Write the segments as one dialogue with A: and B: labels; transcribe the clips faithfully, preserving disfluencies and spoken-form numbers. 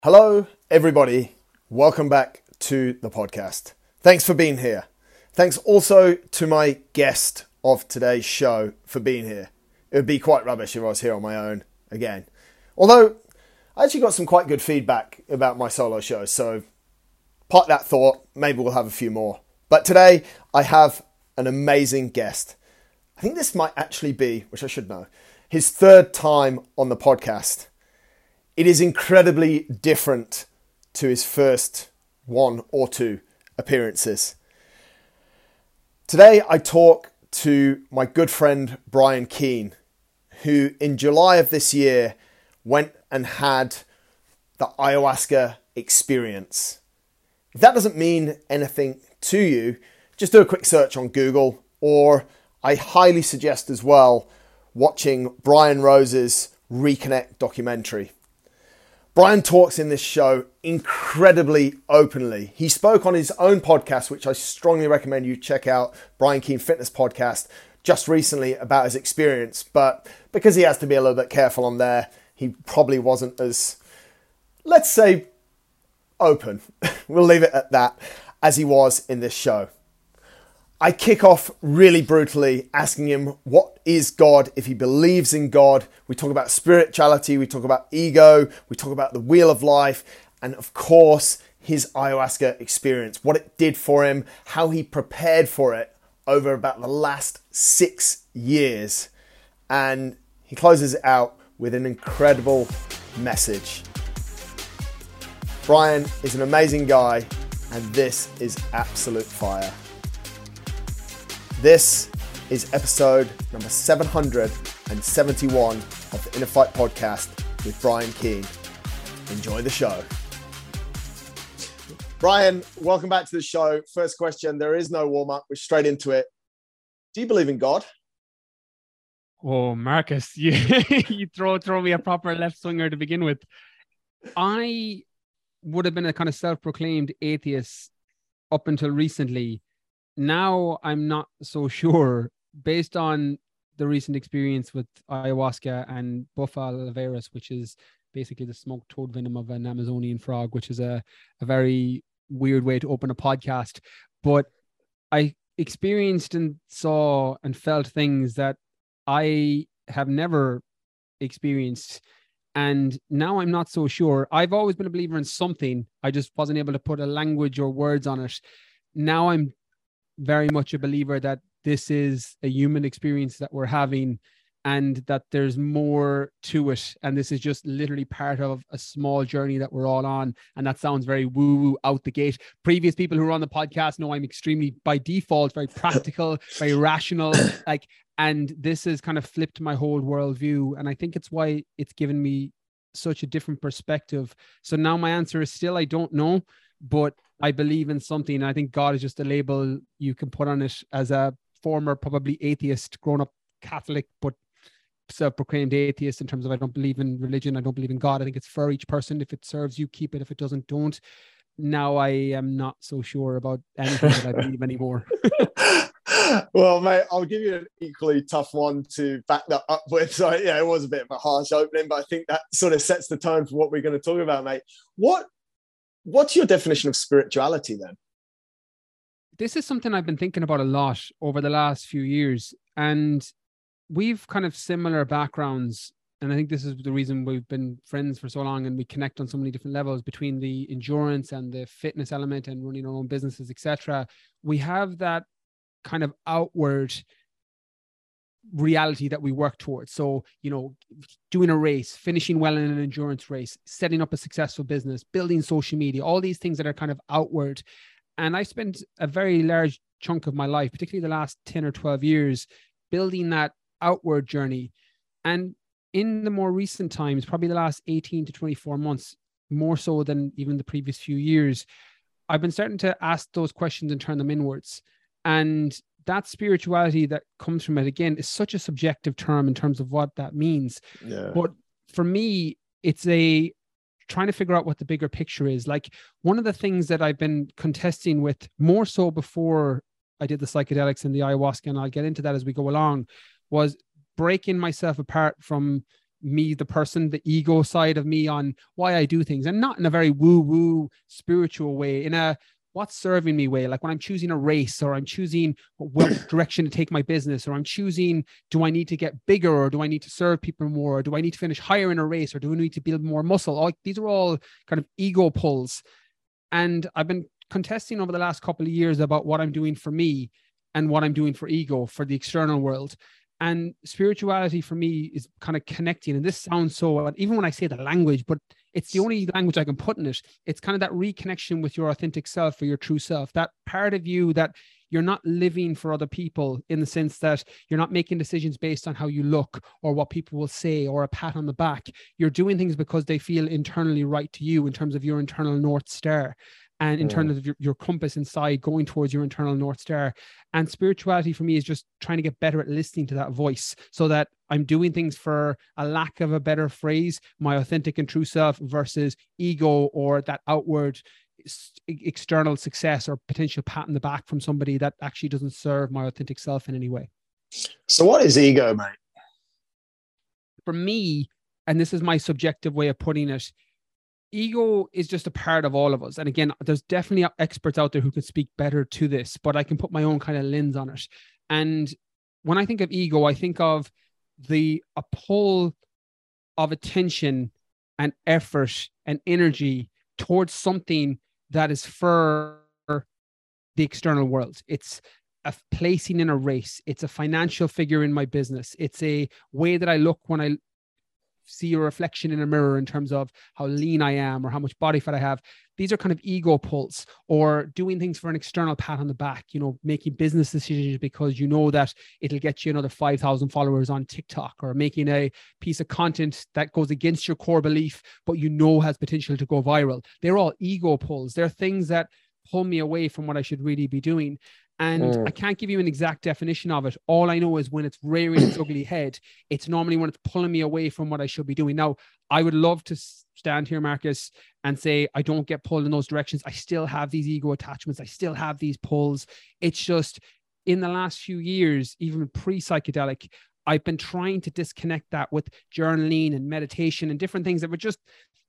A: Hello, everybody. Welcome back to the podcast. Thanks for being here. Thanks also to my guest of today's show for being here. It would be quite rubbish if I was here on my own again. Although, I actually got some quite good feedback about my solo show, so park that thought. Maybe we'll have a few more. But today, I have an amazing guest. I think this might actually be, which I should know, his third time on the podcast. It is incredibly different to his first one or two appearances. Today I talk to my good friend Brian Keane, who in July of this year went and had the ayahuasca experience. If that doesn't mean anything to you, just do a quick search on Google, or I highly suggest as well watching Brian Rose's Reconnect documentary. Brian talks in this show incredibly openly. He spoke on his own podcast, which I strongly recommend you check out, Brian Keane Fitness Podcast, just recently about his experience. But because he has to be a little bit careful on there, he probably wasn't as, let's say, open. We'll leave it at that, as he was in this show. I kick off really brutally asking him what is God, if he believes in God. We talk about spirituality, we talk about ego, we talk about the wheel of life, and of course, his ayahuasca experience, what it did for him, how he prepared for it over about the last six years. And he closes it out with an incredible message. Brian is an amazing guy, and this is absolute fire. This is episode number seven hundred seventy-one of the Inner Fight Podcast with Brian Keane. Enjoy the show. Brian, welcome back to the show. First question, there is no warm-up. We're straight into it. Do you believe in God?
B: Oh, Marcus, you, you throw, throw me a proper left swinger to begin with. I would have been a kind of self-proclaimed atheist up until recently. Now I'm not so sure, based on the recent experience with ayahuasca and Buffa alvearis, which is basically the smoked toad venom of an Amazonian frog, which is a, a very weird way to open a podcast. But I experienced and saw and felt things that I have never experienced. And now I'm not so sure. I've always been a believer in something. I just wasn't able to put a language or words on it. Now I'm very much a believer that this is a human experience that we're having and that there's more to it. And this is just literally part of a small journey that we're all on. And that sounds very woo-woo out the gate. Previous people who are on the podcast know I'm extremely, by default, very practical, very rational. Like, and this has kind of flipped my whole worldview. And I think it's why it's given me such a different perspective. So now my answer is still, I don't know, but I believe in something. I think God is just a label you can put on it as a former, probably atheist, grown up Catholic, but self-proclaimed atheist in terms of I don't believe in religion. I don't believe in God. I think it's for each person. If it serves you, keep it. If it doesn't, don't. Now I am not so sure about anything that I believe anymore.
A: Well, mate, I'll give you an equally tough one to back that up with. So, yeah, it was a bit of a harsh opening, but I think that sort of sets the tone for what we're going to talk about, mate. What What's your definition of spirituality then?
B: This is something I've been thinking about a lot over the last few years. And we've kind of similar backgrounds. And I think this is the reason we've been friends for so long and we connect on so many different levels between the endurance and the fitness element and running our own businesses, et cetera. We have that kind of outward reality that we work towards. So, you know, doing a race, finishing well in an endurance race, setting up a successful business, building social media, all these things that are kind of outward. And I spent a very large chunk of my life, particularly the last ten or twelve years, building that outward journey. And in the more recent times, probably the last eighteen to twenty-four months, more so than even the previous few years, I've been starting to ask those questions and turn them inwards. And that spirituality that comes from it, again, is such a subjective term in terms of what that means.
A: Yeah.
B: But for me, it's a trying to figure out what the bigger picture is. Like, one of the things that I've been contesting with more so before I did the psychedelics and the ayahuasca, and I'll get into that as we go along, was breaking myself apart from me, the person, the ego side of me on why I do things, and not in a very woo-woo spiritual way, in a what's serving me way. Like when I'm choosing a race, or I'm choosing what direction to take my business, or I'm choosing, do I need to get bigger, or do I need to serve people more, or do I need to finish higher in a race, or do I need to build more muscle? All, these are all kind of ego pulls. And I've been contesting over the last couple of years about what I'm doing for me and what I'm doing for ego, for the external world. And spirituality for me is kind of connecting. And this sounds so, even when I say the language, but it's the only language I can put in it. It's kind of that reconnection with your authentic self, or your true self, that part of you that you're not living for other people, in the sense that you're not making decisions based on how you look or what people will say or a pat on the back. You're doing things because they feel internally right to you, in terms of your internal North Star, and in terms of your, your compass inside, going towards your internal North Star. And spirituality for me is just trying to get better at listening to that voice, so that I'm doing things, for a lack of a better phrase, my authentic and true self, versus ego, or that outward external success or potential pat in the back from somebody that actually doesn't serve my authentic self in any way.
A: So what is ego, mate?
B: For me, and this is my subjective way of putting it, ego is just a part of all of us. And again, there's definitely experts out there who could speak better to this, but I can put my own kind of lens on it. And when I think of ego, I think of the a pull of attention and effort and energy towards something that is for the external world. It's a placing in a race. It's a financial figure in my business. It's a way that I look when I see a reflection in a mirror, in terms of how lean I am or how much body fat I have. These are kind of ego pulls, or doing things for an external pat on the back, you know, making business decisions because you know that it'll get you another five thousand followers on TikTok, or making a piece of content that goes against your core belief, but you know has potential to go viral. They're all ego pulls. They're things that pull me away from what I should really be doing. And mm. I can't give you an exact definition of it. All I know is when it's rearing its ugly head, it's normally when it's pulling me away from what I should be doing. Now, I would love to stand here, Marcus, and say I don't get pulled in those directions. I still have these ego attachments. I still have these pulls. It's just in the last few years, even pre-psychedelic, I've been trying to disconnect that with journaling and meditation and different things that were just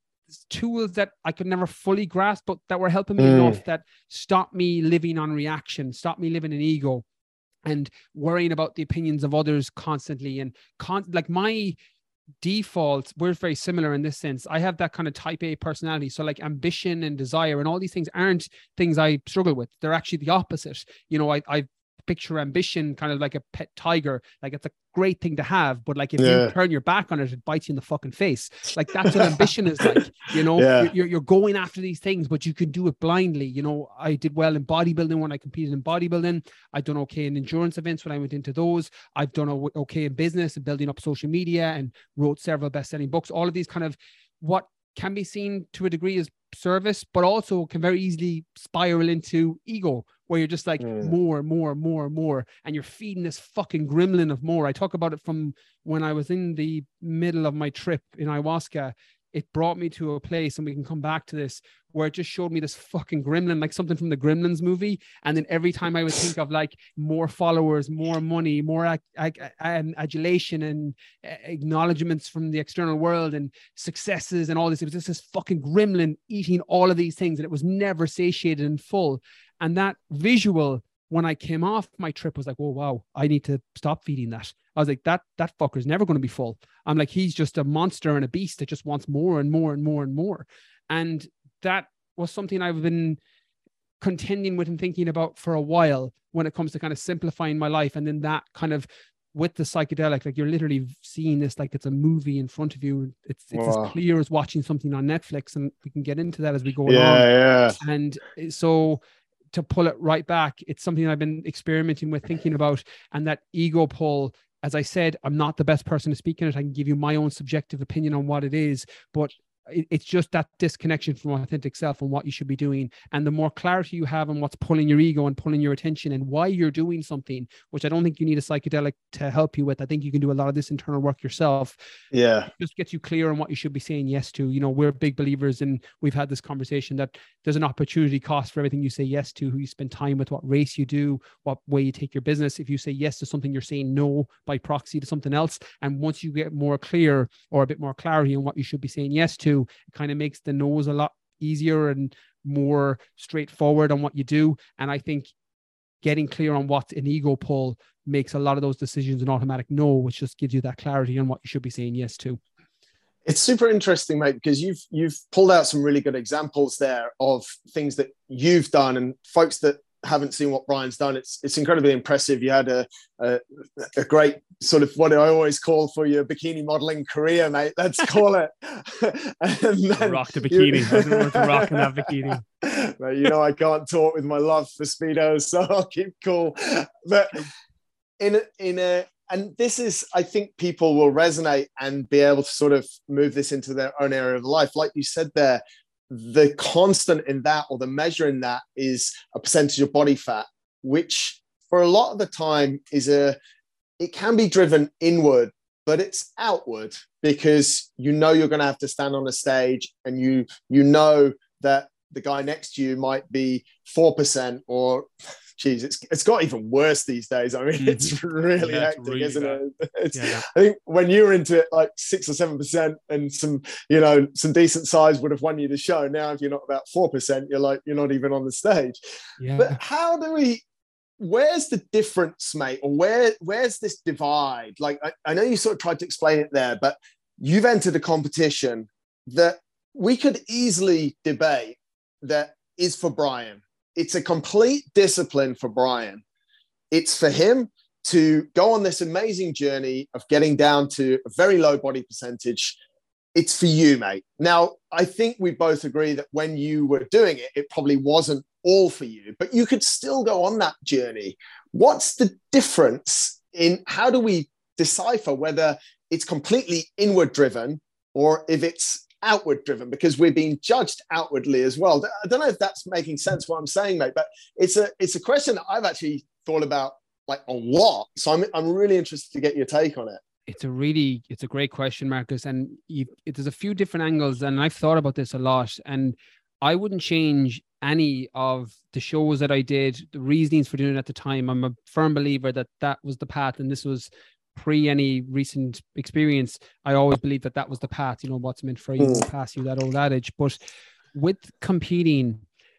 B: tools that I could never fully grasp, but that were helping me mm. enough that stopped me living on reaction, stopped me living in ego and worrying about the opinions of others constantly. And con- like my default, we're very similar in this sense. I have that kind of type A personality. So like ambition and desire and all these things aren't things I struggle with. They're actually the opposite. You know, I, I picture ambition kind of like a pet tiger. Like it's a great thing to have, but like if yeah. you turn your back on it, it bites you in the fucking face. Like that's what ambition is like, you know, yeah. you're, you're going after these things, but you can do it blindly. You know, I did well in bodybuilding when I competed in bodybuilding. I've done okay in endurance events when I went into those. I've done okay in business and building up social media and wrote several best-selling books. All of these kind of what can be seen to a degree as service, but also can very easily spiral into ego, where you're just like mm. more, more, more, more, and you're feeding this fucking gremlin of more. I talk about it from when I was in the middle of my trip in ayahuasca. It brought me to a place, and we can come back to this, where it just showed me this fucking gremlin, like something from the Gremlins movie. And then every time I would think of like more followers, more money, more ag- ag- ag- adulation and acknowledgements from the external world and successes and all this, it was just this fucking gremlin eating all of these things, and it was never satiated and full. And that visual, when I came off my trip, was like, oh, wow, I need to stop feeding that. I was like, that, that fucker's never going to be full. I'm like, he's just a monster and a beast that just wants more and more and more and more. And that was something I've been contending with and thinking about for a while when it comes to kind of simplifying my life. And then that kind of with the psychedelic, like you're literally seeing this like it's a movie in front of you. It's it's wow. as clear as watching something on Netflix, and we can get into that as we go
A: yeah,
B: along.
A: Yeah.
B: And so to pull it right back, it's something I've been experimenting with, thinking about, and that ego pull. As I said, I'm not the best person to speak in it. I can give you my own subjective opinion on what it is, but it, it's just that disconnection from authentic self and what you should be doing. And the more clarity you have on what's pulling your ego and pulling your attention and why you're doing something, which I don't think you need a psychedelic to help you with. I think you can do a lot of this internal work yourself.
A: Yeah.
B: It just gets you clear on what you should be saying yes to. You know, we're big believers, and we've had this conversation that there's an opportunity cost for everything you say yes to, who you spend time with, what race you do, what way you take your business. If you say yes to something, you're saying no by proxy to something else. And once you get more clear or a bit more clarity on what you should be saying yes to, it kind of makes the no's a lot easier and more straightforward on what you do. And I think getting clear on what's an ego pull makes a lot of those decisions an automatic no, which just gives you that clarity on what you should be saying yes to.
A: It's super interesting, mate, because you've you've pulled out some really good examples there of things that you've done, and folks that haven't seen what Brian's done, it's it's incredibly impressive. You had a, a a great sort of what I always call for your bikini modeling career, mate. Let's call it. And then
B: rock the bikini. You, I don't know to rock in that bikini.
A: Mate, you know I can't talk with my love for Speedos, so I'll keep cool. But in a, in a and this is, I think people will resonate and be able to sort of move this into their own area of life. Like you said there, the constant in that, or the measure in that, is a percentage of body fat, which for a lot of the time is a, it can be driven inward, but it's outward, because you know you're going to have to stand on a stage, and you you know that the guy next to you might be four percent, or geez, it's it's got even worse these days. I mean, mm-hmm. it's really yeah, hectic, it's really isn't bad. it? It's, yeah, yeah. I think when you were into it, like six or seven percent, and some, you know, some decent size would have won you the show. Now, if you're not about four percent, you're like you're not even on the stage. Yeah. But how do we? Where's the difference, mate? Or where where's this divide? Like, I, I know you sort of tried to explain it there, but you've entered a competition that we could easily debate that is for Brian. It's a complete discipline for Brian. It's for him to go on this amazing journey of getting down to a very low body percentage. It's for you, mate. Now, I think we both agree that when you were doing it, it probably wasn't all for you, but you could still go on that journey. What's the difference in how do we decipher whether it's completely inward driven or if it's outward driven, because we're being judged outwardly as well? I don't know if that's making sense what I'm saying, mate, but it's a it's a question that I've actually thought about like a lot. So I'm I'm really interested to get your take on it.
B: It's a really it's a great question, Marcus, and you, it, there's a few different angles, and I've thought about this a lot, and I wouldn't change any of the shows that I did, the reasonings for doing it at the time. I'm a firm believer that that was the path, and this was pre any recent experience. I always believed that that was the path. You know, what's meant for you will pass you, that old adage. But with competing,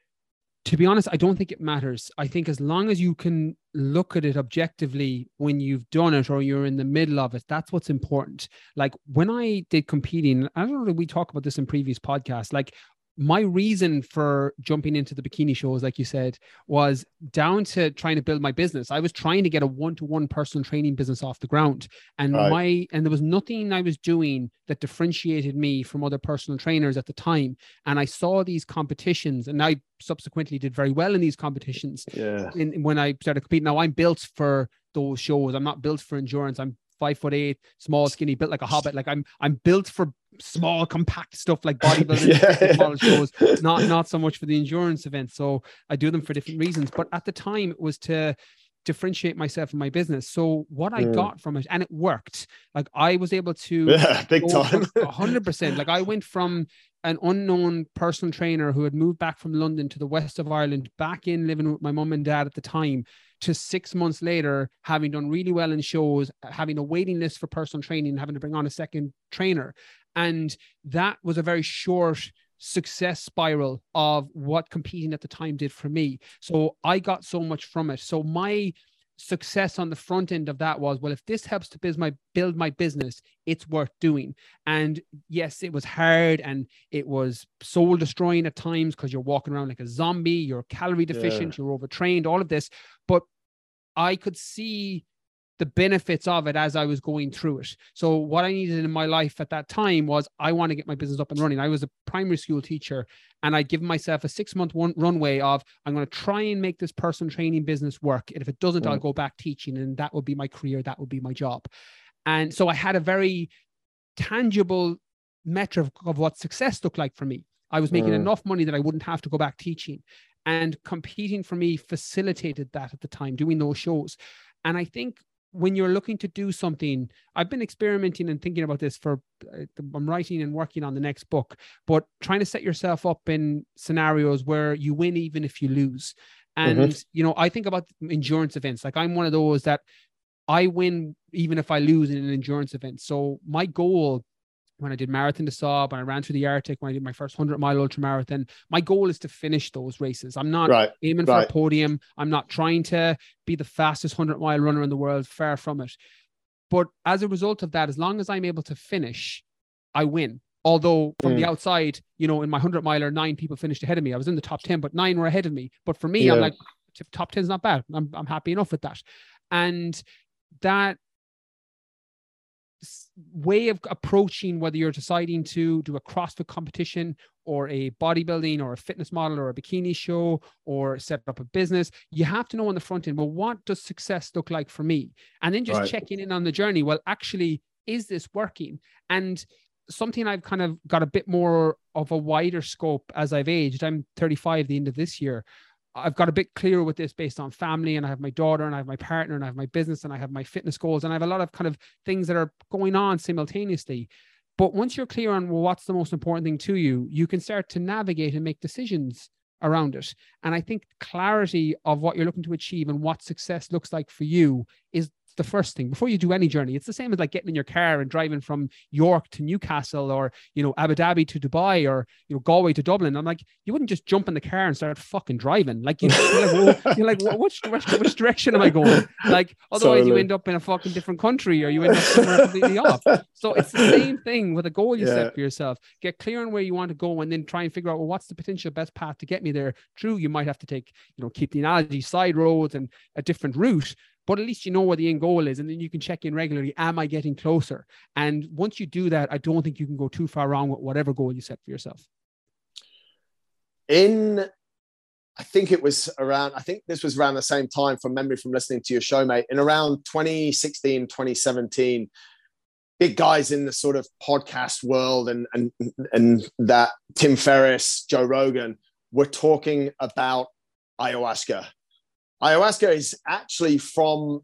B: to be honest, I don't think it matters. I think as long as you can look at it objectively when you've done it or you're in the middle of it, that's what's important. Like when I did competing, I don't know if we talk about this in previous podcasts, like my reason for jumping into the bikini shows, like you said, was down to trying to build my business. I was trying to get a one-to-one personal training business off the ground. And right. my and there was nothing I was doing that differentiated me from other personal trainers at the time. And I saw these competitions, and I subsequently did very well in these competitions.
A: Yeah.
B: In, when I started competing. Now I'm built for those shows. I'm not built for endurance. I'm five foot eight, small, skinny, built like a hobbit. Like I'm, I'm built for small, compact stuff like bodybuilding, yeah, small shows, not, not so much for the endurance events. So I do them for different reasons. But at the time, it was to differentiate myself in my business. So what I mm. got from it, and it worked. Like I was able to,
A: yeah, big time,
B: a hundred percent. Like I went from an unknown personal trainer who had moved back from London to the west of Ireland, back in living with my mum and dad at the time, to six months later, having done really well in shows, having a waiting list for personal training, having to bring on a second trainer. And that was a very short success spiral of what competing at the time did for me. So I got so much from it. So my success on the front end of that was, well, if this helps to build my build my business, it's worth doing. And yes, it was hard and it was soul destroying at times because you're walking around like a zombie, you're calorie deficient, yeah. you're overtrained, all of this. But I could see the benefits of it as I was going through it. So what I needed in my life at that time was I want to get my business up and running. I was a primary school teacher, and I'd given myself a six month one runway of, I'm going to try and make this personal training business work. And if it doesn't, mm. I'll go back teaching, and that would be my career. That would be my job. And so I had a very tangible metric of what success looked like for me. I was making mm. enough money that I wouldn't have to go back teaching. And competing for me facilitated that at the time, doing those shows. And I think when you're looking to do something, I've been experimenting and thinking about this for, I'm writing and working on the next book, but trying to set yourself up in scenarios where you win even if you lose. And, mm-hmm. you know, I think about endurance events. Like I'm one of those that I win even if I lose in an endurance event. So my goal when I did Marathon des Sables, when I ran through the Arctic, when I did my first hundred mile ultra marathon, my goal is to finish those races. I'm not right, aiming right. for a podium. I'm not trying to be the fastest hundred mile runner in the world, far from it. But as a result of that, as long as I'm able to finish, I win. Although from mm. the outside, you know, in my hundred miler, nine people finished ahead of me. I was in the top ten, but nine were ahead of me. But for me, yeah. I'm like, top ten is not bad. I'm, I'm happy enough with that. And that way of approaching, whether you're deciding to do a CrossFit competition or a bodybuilding or a fitness model or a bikini show or set up a business, you have to know on the front end, well, what does success look like for me? And then just right. checking in on the journey. Well, actually, is this working? And something I've kind of got a bit more of a wider scope as I've aged. I'm thirty-five at the end of this year. I've got a bit clearer with this based on family, and I have my daughter and I have my partner and I have my business and I have my fitness goals. And I have a lot of kind of things that are going on simultaneously. But once you're clear on well, what's the most important thing to you, you can start to navigate and make decisions around it. And I think clarity of what you're looking to achieve and what success looks like for you is the first thing before you do any journey. It's the same as like getting in your car and driving from York to Newcastle or, you know, Abu Dhabi to Dubai or, you know, Galway to Dublin. I'm like, you wouldn't just jump in the car and start fucking driving. Like, you know, you're like, well, you're like well, which, which, which direction am I going? Like, otherwise totally. You end up in a fucking different country or you end up somewhere completely off. So it's the same thing with a goal you yeah. set for yourself. Get clear on where you want to go and then try and figure out, well, what's the potential best path to get me there? True, you might have to take, you know, keep the analogy, side roads and a different route. But at least you know where the end goal is, and then you can check in regularly. Am I getting closer? And once you do that, I don't think you can go too far wrong with whatever goal you set for yourself.
A: In, I think it was around, I think this was around the same time from memory from listening to your show, mate, in around twenty sixteen, twenty seventeen, big guys in the sort of podcast world and, and, and that Tim Ferriss, Joe Rogan were talking about ayahuasca. Ayahuasca is actually from,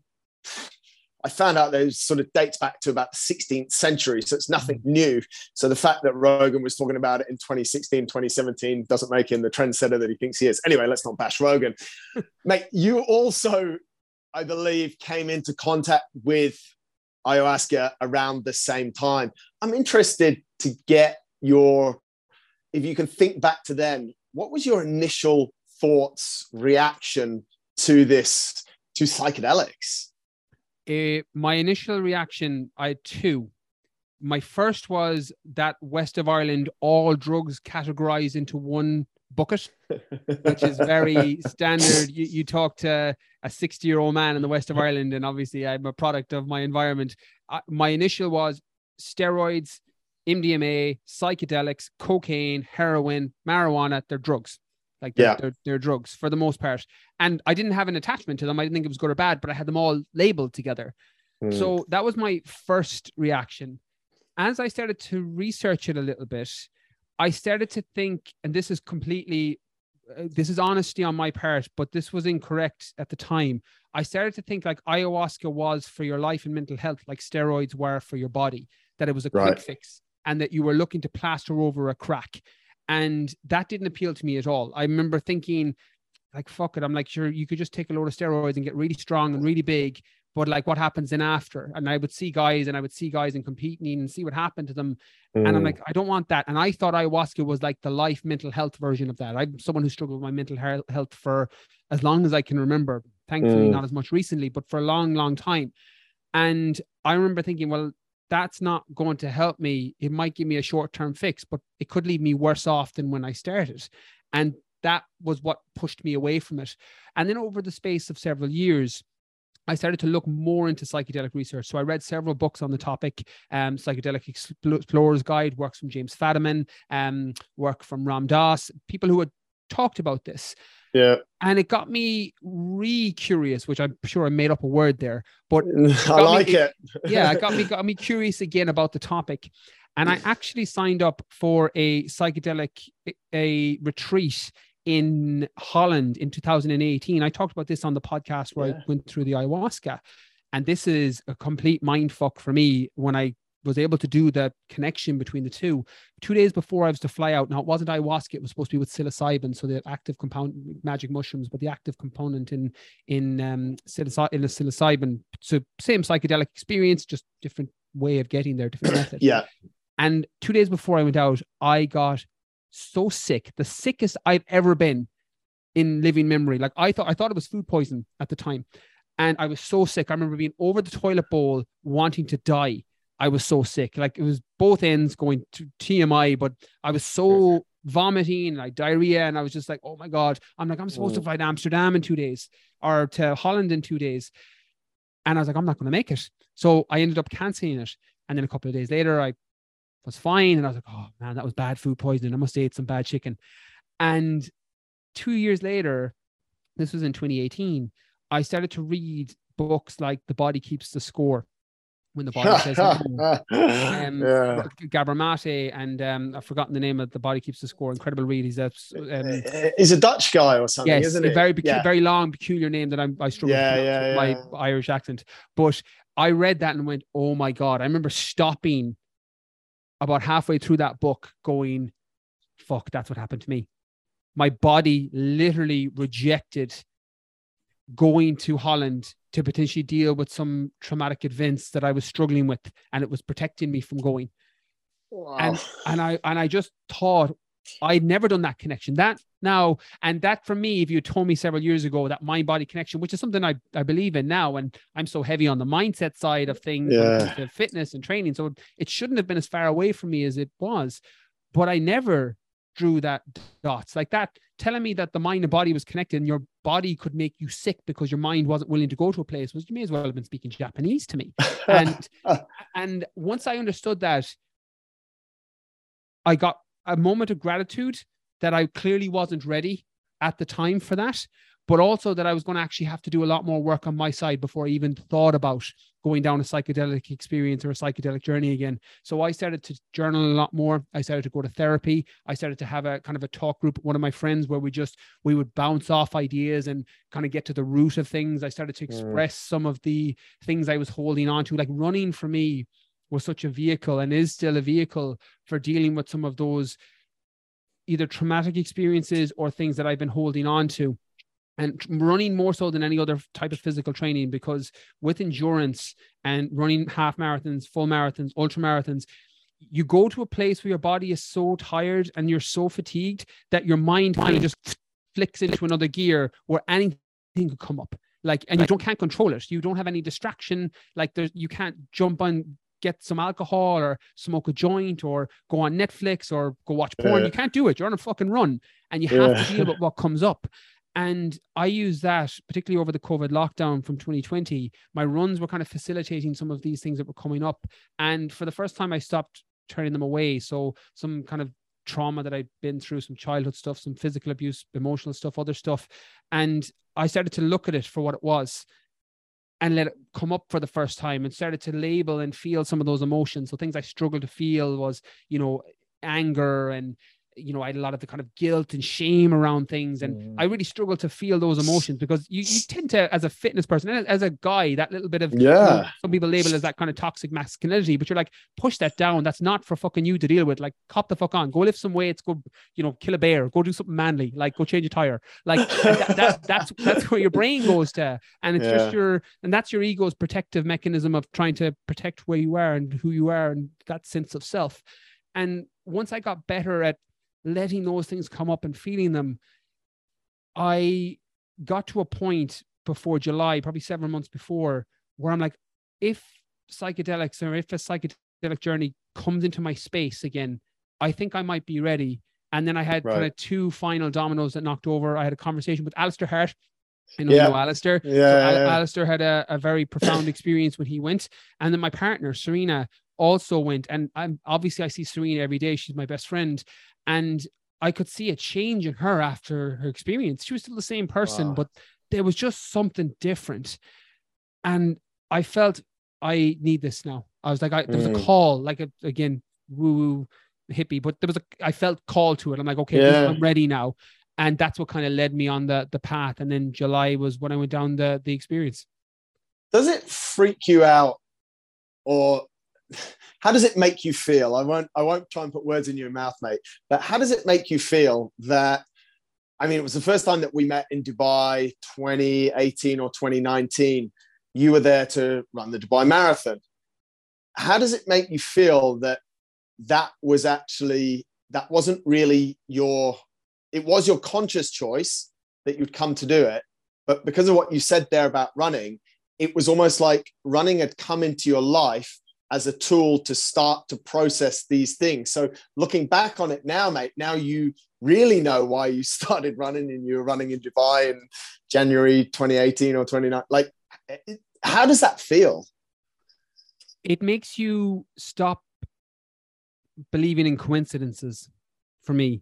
A: I found out that it sort of dates back to about the sixteenth century, so it's nothing new. So the fact that Rogan was talking about it in twenty sixteen, twenty seventeen doesn't make him the trendsetter that he thinks he is. Anyway, let's not bash Rogan. Mate, you also, I believe, came into contact with ayahuasca around the same time. I'm interested to get your, if you can think back to then, what was your initial thoughts, reaction to this, to psychedelics?
B: Uh, my initial reaction, I had two. My first was that West of Ireland, all drugs categorized into one bucket, which is very standard. You, you talk to a sixty-year-old man in the West of Ireland, and obviously I'm a product of my environment. Uh, my initial was steroids, M D M A, psychedelics, cocaine, heroin, marijuana, they're drugs. Like they're, yeah. they're, they're drugs for the most part. And I didn't have an attachment to them. I didn't think it was good or bad, but I had them all labeled together. Mm. So that was my first reaction. As I started to research it a little bit, I started to think, and this is completely, uh, this is honesty on my part, but this was incorrect at the time. I started to think like ayahuasca was for your life and mental health, like steroids were for your body, that it was a
A: right.
B: quick fix and that you were looking to plaster over a crack. And that didn't appeal to me at all. I remember thinking, like, fuck it. I'm like, sure, you could just take a load of steroids and get really strong and really big. But like, what happens then after? And I would see guys and I would see guys and competing and see what happened to them. Mm. And I'm like, I don't want that. And I thought ayahuasca was like the life mental health version of that. I'm someone who struggled with my mental health for as long as I can remember. Thankfully, mm. not as much recently, but for a long, long time. And I remember thinking, well, that's not going to help me. It might give me a short-term fix, but it could leave me worse off than when I started. And that was what pushed me away from it. And then over the space of several years, I started to look more into psychedelic research. So I read several books on the topic. Um, Psychedelic Explorer's Guide, works from James Fadiman, um, work from Ram Dass, people who had talked about this.
A: Yeah.
B: And it got me re-curious, which I'm sure I made up a word there, but
A: I like
B: me,
A: it.
B: yeah, it got me got me curious again about the topic. And I actually signed up for a psychedelic a retreat in Holland in two thousand eighteen. I talked about this on the podcast where yeah. I went through the ayahuasca. And this is a complete mind fuck for me when I was able to do the connection between the two. Two days before I was to fly out, now it wasn't ayahuasca, it was supposed to be with psilocybin, so the active compound, magic mushrooms, but the active component in in um psilocy- in a psilocybin, so same psychedelic experience, just different way of getting there, different method.
A: Yeah.
B: And two days before I went out, I got so sick, the sickest I've ever been in living memory. Like I thought, I thought it was food poison at the time. And I was so sick. I remember being over the toilet bowl, wanting to die. I was so sick. Like it was both ends going to T M I, but I was so vomiting, like diarrhea. And I was just like, oh my God, I'm like, I'm supposed mm. to fly to Amsterdam in two days or to Holland in two days. And I was like, I'm not going to make it. So I ended up canceling it. And then a couple of days later, I was fine. And I was like, oh man, that was bad food poisoning. I must have ate some bad chicken. And two years later, this was in twenty eighteen, I started to read books like The Body Keeps the Score. When the body says no. um, yeah. Gabor Mate and um, I've forgotten the name of The Body Keeps the Score. Incredible read. He's a um,
A: he's a Dutch guy or something,
B: yes,
A: isn't he?
B: A very pecu-
A: yeah.
B: very long, peculiar name that I'm, I struggle
A: yeah,
B: with
A: yeah,
B: my
A: yeah.
B: Irish accent. But I read that and went, oh my God. I remember stopping about halfway through that book going, fuck, that's what happened to me. My body literally rejected going to Holland to potentially deal with some traumatic events that I was struggling with, and it was protecting me from going.
A: Wow.
B: And and I and I just thought I'd never done that connection. That now, and that for me, if you told me several years ago, that mind-body connection, which is something I, I believe in now, and I'm so heavy on the mindset side of things
A: yeah.
B: when it comes to fitness and training, so it shouldn't have been as far away from me as it was. But I never drew that dots like that, telling me that the mind and body was connected and your body could make you sick because your mind wasn't willing to go to a place, was you may as well have been speaking Japanese to me. And and once I understood that, I got a moment of gratitude that I clearly wasn't ready at the time for that, but also that I was going to actually have to do a lot more work on my side before I even thought about going down a psychedelic experience or a psychedelic journey again. So I started to journal a lot more. I started to go to therapy. I started to have a kind of a talk group with one of my friends where we just, we would bounce off ideas and kind of get to the root of things. I started to express mm. some of the things I was holding on to. Like running for me was such a vehicle and is still a vehicle for dealing with some of those either traumatic experiences or things that I've been holding on to. And running more so than any other type of physical training, because with endurance and running half marathons, full marathons, ultra marathons, you go to a place where your body is so tired and you're so fatigued that your mind kind of just flicks into another gear where anything could come up. Like, and you don't can't control it. You don't have any distraction. Like there's, you can't jump on, get some alcohol or smoke a joint or go on Netflix or go watch porn. Yeah. You can't do it. You're on a fucking run and you have yeah. to deal with what comes up. And I use that, particularly over the COVID lockdown from twenty twenty, my runs were kind of facilitating some of these things that were coming up. And for the first time, I stopped turning them away. So some kind of trauma that I'd been through, some childhood stuff, some physical abuse, emotional stuff, other stuff. And I started to look at it for what it was and let it come up for the first time and started to label and feel some of those emotions. So things I struggled to feel was, you know, anger and, you know, I had a lot of the kind of guilt and shame around things. And mm. I really struggled to feel those emotions because you, you tend to, as a fitness person, and as a guy, that little bit of,
A: yeah,
B: you know, some people label as that kind of toxic masculinity, but you're like, push that down. That's not for fucking you to deal with. Like, cop the fuck on, go lift some weights, go, you know, kill a bear, go do something manly, like go change a tire. Like that, that, that's, that's where your brain goes to. And it's yeah. just your, and that's your ego's protective mechanism of trying to protect where you are and who you are and that sense of self. And once I got better at letting those things come up and feeling them, I got to a point before July, probably seven months before, where I'm like, if psychedelics or if a psychedelic journey comes into my space again, I think I might be ready. And then I had right. kind of two final dominoes that knocked over. I had a conversation with Alistair Hart. I know yeah. you know Alistair.
A: Yeah,
B: so
A: yeah,
B: Al-
A: yeah.
B: Alistair had a, a very profound experience when he went. And then my partner, Serena, also went. And I'm obviously I see Serena every day. She's my best friend. And I could see a change in her after her experience. She was still the same person, wow. but there was just something different. And I felt I need this now. I was like, I, there was mm. a call, like a, again, woo hippie, but there was a, I felt called to it. I'm like, okay, yeah. I'm ready now. And that's what kind of led me on the, the path. And then July was when I went down the, the experience.
A: Does it freak you out, or how does it make you feel? I won't, I won't try and put words in your mouth, mate, but how does it make you feel that, I mean, it was the first time that we met in Dubai, twenty eighteen or twenty nineteen. You were there to run the Dubai Marathon. How does it make you feel that that was actually, that wasn't really your, it was your conscious choice that you'd come to do it, but because of what you said there about running, it was almost like running had come into your life as a tool to start to process these things. So looking back on it now, mate, now you really know why you started running, and you were running in Dubai in January twenty eighteen or twenty nineteen. Like, how does that feel?
B: It makes you stop believing in coincidences for me.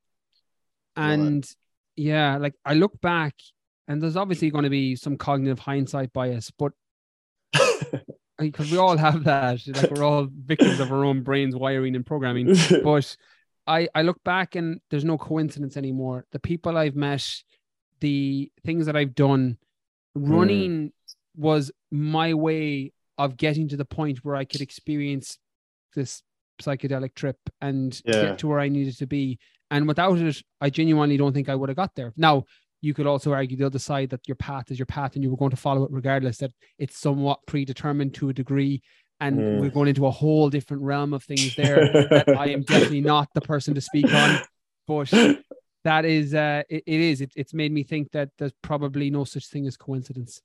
B: And yeah, like I look back, and there's obviously going to be some cognitive hindsight bias, but because we all have that, like we're all victims of our own brains wiring and programming. But I, I look back and there's no coincidence anymore. The people I've met, the things that I've done, running mm. was my way of getting to the point where I could experience this psychedelic trip and yeah. get to where I needed to be. And without it, I genuinely don't think I would have got there. Now, you could also argue the other side, that your path is your path and you were going to follow it regardless, that it's somewhat predetermined to a degree. And mm. we're going into a whole different realm of things there that I am definitely not the person to speak on. But that is, uh, it, it is, it, it's made me think that there's probably no such thing as coincidence.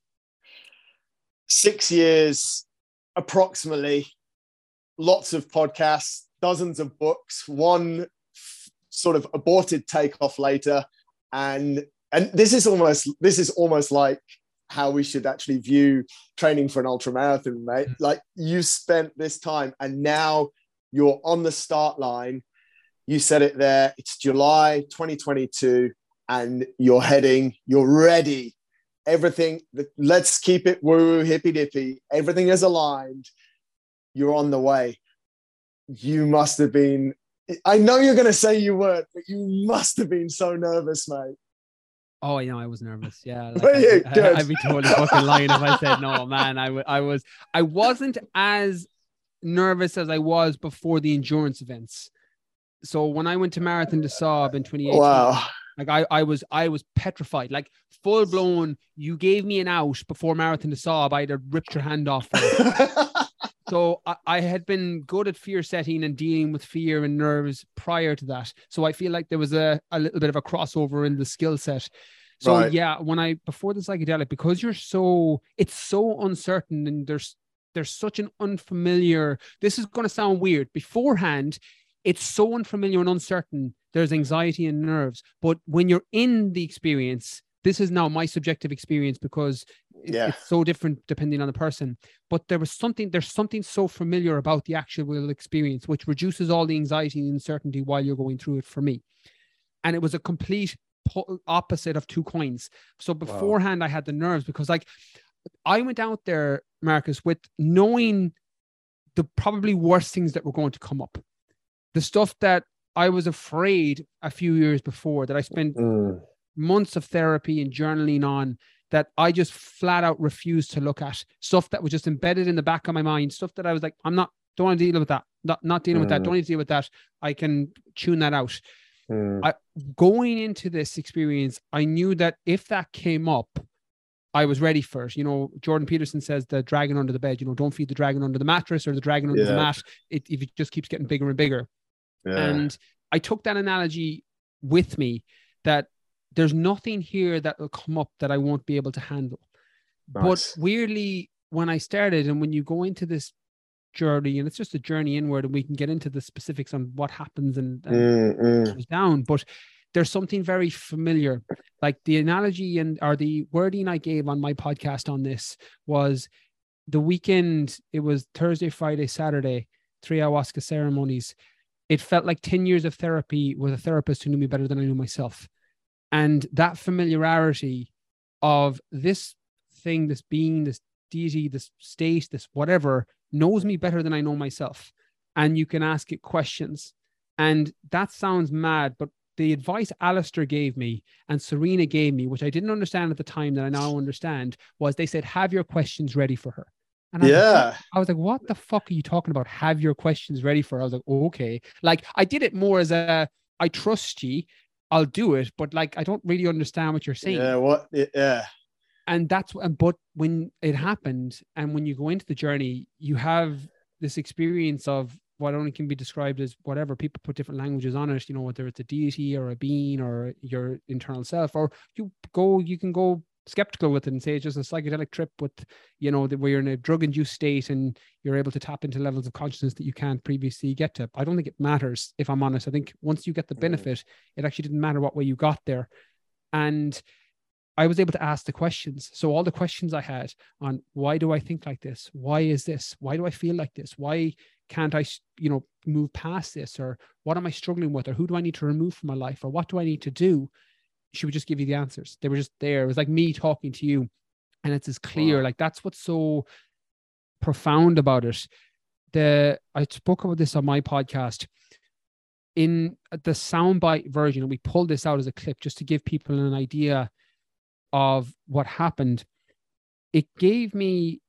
A: Six years, approximately, lots of podcasts, dozens of books, one f- sort of aborted takeoff later. And And this is almost this is almost like how we should actually view training for an ultra marathon, mate. Like, you spent this time and now you're on the start line. You said it there. It's July twenty twenty-two and you're heading, you're ready. Everything, let's keep it woo, hippy dippy. Everything is aligned. You're on the way. You must have been, I know you're going to say you weren't, but you must have been so nervous, mate.
B: Oh, you know, I was nervous. Yeah, like I, I, I'd be totally fucking lying if I said no, man. I, w- I was, I wasn't as nervous as I was before the endurance events. So when I went to Marathon des Sables in twenty eighteen, wow. like I, I was, I was petrified, like full blown. You gave me an out before Marathon des Sables, I'd have ripped your hand off. So I, I had been good at fear setting and dealing with fear and nerves prior to that. So I feel like there was a, a little bit of a crossover in the skill set. So right. yeah, when I, before the psychedelic, because you're so, it's so uncertain and there's, there's such an unfamiliar, this is going to sound weird. Beforehand, it's so unfamiliar and uncertain. There's anxiety and nerves. But when you're in the experience, this is now my subjective experience because
A: yeah.
B: it's so different depending on the person. But there was something, there's something so familiar about the actual experience, which reduces all the anxiety and uncertainty while you're going through it for me. And it was a complete po- opposite of two coins. So beforehand, wow. I had the nerves because like I went out there, Marcus, with knowing the probably worst things that were going to come up. The stuff that I was afraid a few years before that I spent mm. months of therapy and journaling on, that I just flat out refused to look at. Stuff that was just embedded in the back of my mind, stuff that I was like, I'm not, don't want to deal with that. Not, not dealing mm. with that. Don't need to deal with that. I can tune that out. Mm. I, going into this experience, I knew that if that came up, I was ready for it. You know, Jordan Peterson says the dragon under the bed, you know, don't feed the dragon under the mattress or the dragon under yeah. the mat. It, if it just keeps getting bigger and bigger. Yeah. And I took that analogy with me that there's nothing here that will come up that I won't be able to handle. Nice. But weirdly, when I started and when you go into this journey, and it's just a journey inward, and we can get into the specifics on what happens and, and mm, mm. goes down, but there's something very familiar. Like the analogy and or the wording I gave on my podcast on this was the weekend. It was Thursday, Friday, Saturday, three ayahuasca ceremonies. it felt like ten years of therapy with a therapist who knew me better than I knew myself. And that familiarity of this thing, this being, this deity, this state, this whatever, knows me better than I know myself. And you can ask it questions. And that sounds mad, but the advice Alistair gave me and Serena gave me, which I didn't understand at the time that I now understand, was they said, have your questions ready for her. And I was,
A: Yeah.
B: like, I was like, what the fuck are you talking about? Have your questions ready for her. I was like, oh, okay. Like, I did it more as a, I trust you, I'll do it. But like, I don't really understand what you're saying.
A: Yeah. What? Yeah.
B: And that's, but when it happened and when you go into the journey, you have this experience of what only can be described as whatever. People put different languages on it, you know, whether it's a deity or a being or your internal self, or you go, you can go skeptical with it and say it's just a psychedelic trip with, you know, where you're in a drug-induced state and you're able to tap into levels of consciousness that you can't previously get to. I don't think it matters, if I'm honest. I think once you get the benefit, it actually didn't matter what way you got there. And I was able to ask the questions. So all the questions I had on why do I think like this? Why is this? Why do I feel like this? Why can't I, you know, move past this? Or what am I struggling with? Or who do I need to remove from my life? Or what do I need to do? She would just give you the answers. They were just there. It was like me talking to you. And it's as clear. Wow. Like that's what's so profound about it. The I spoke about this on my podcast. In the soundbite version, and we pulled this out as a clip just to give people an idea of what happened. It gave me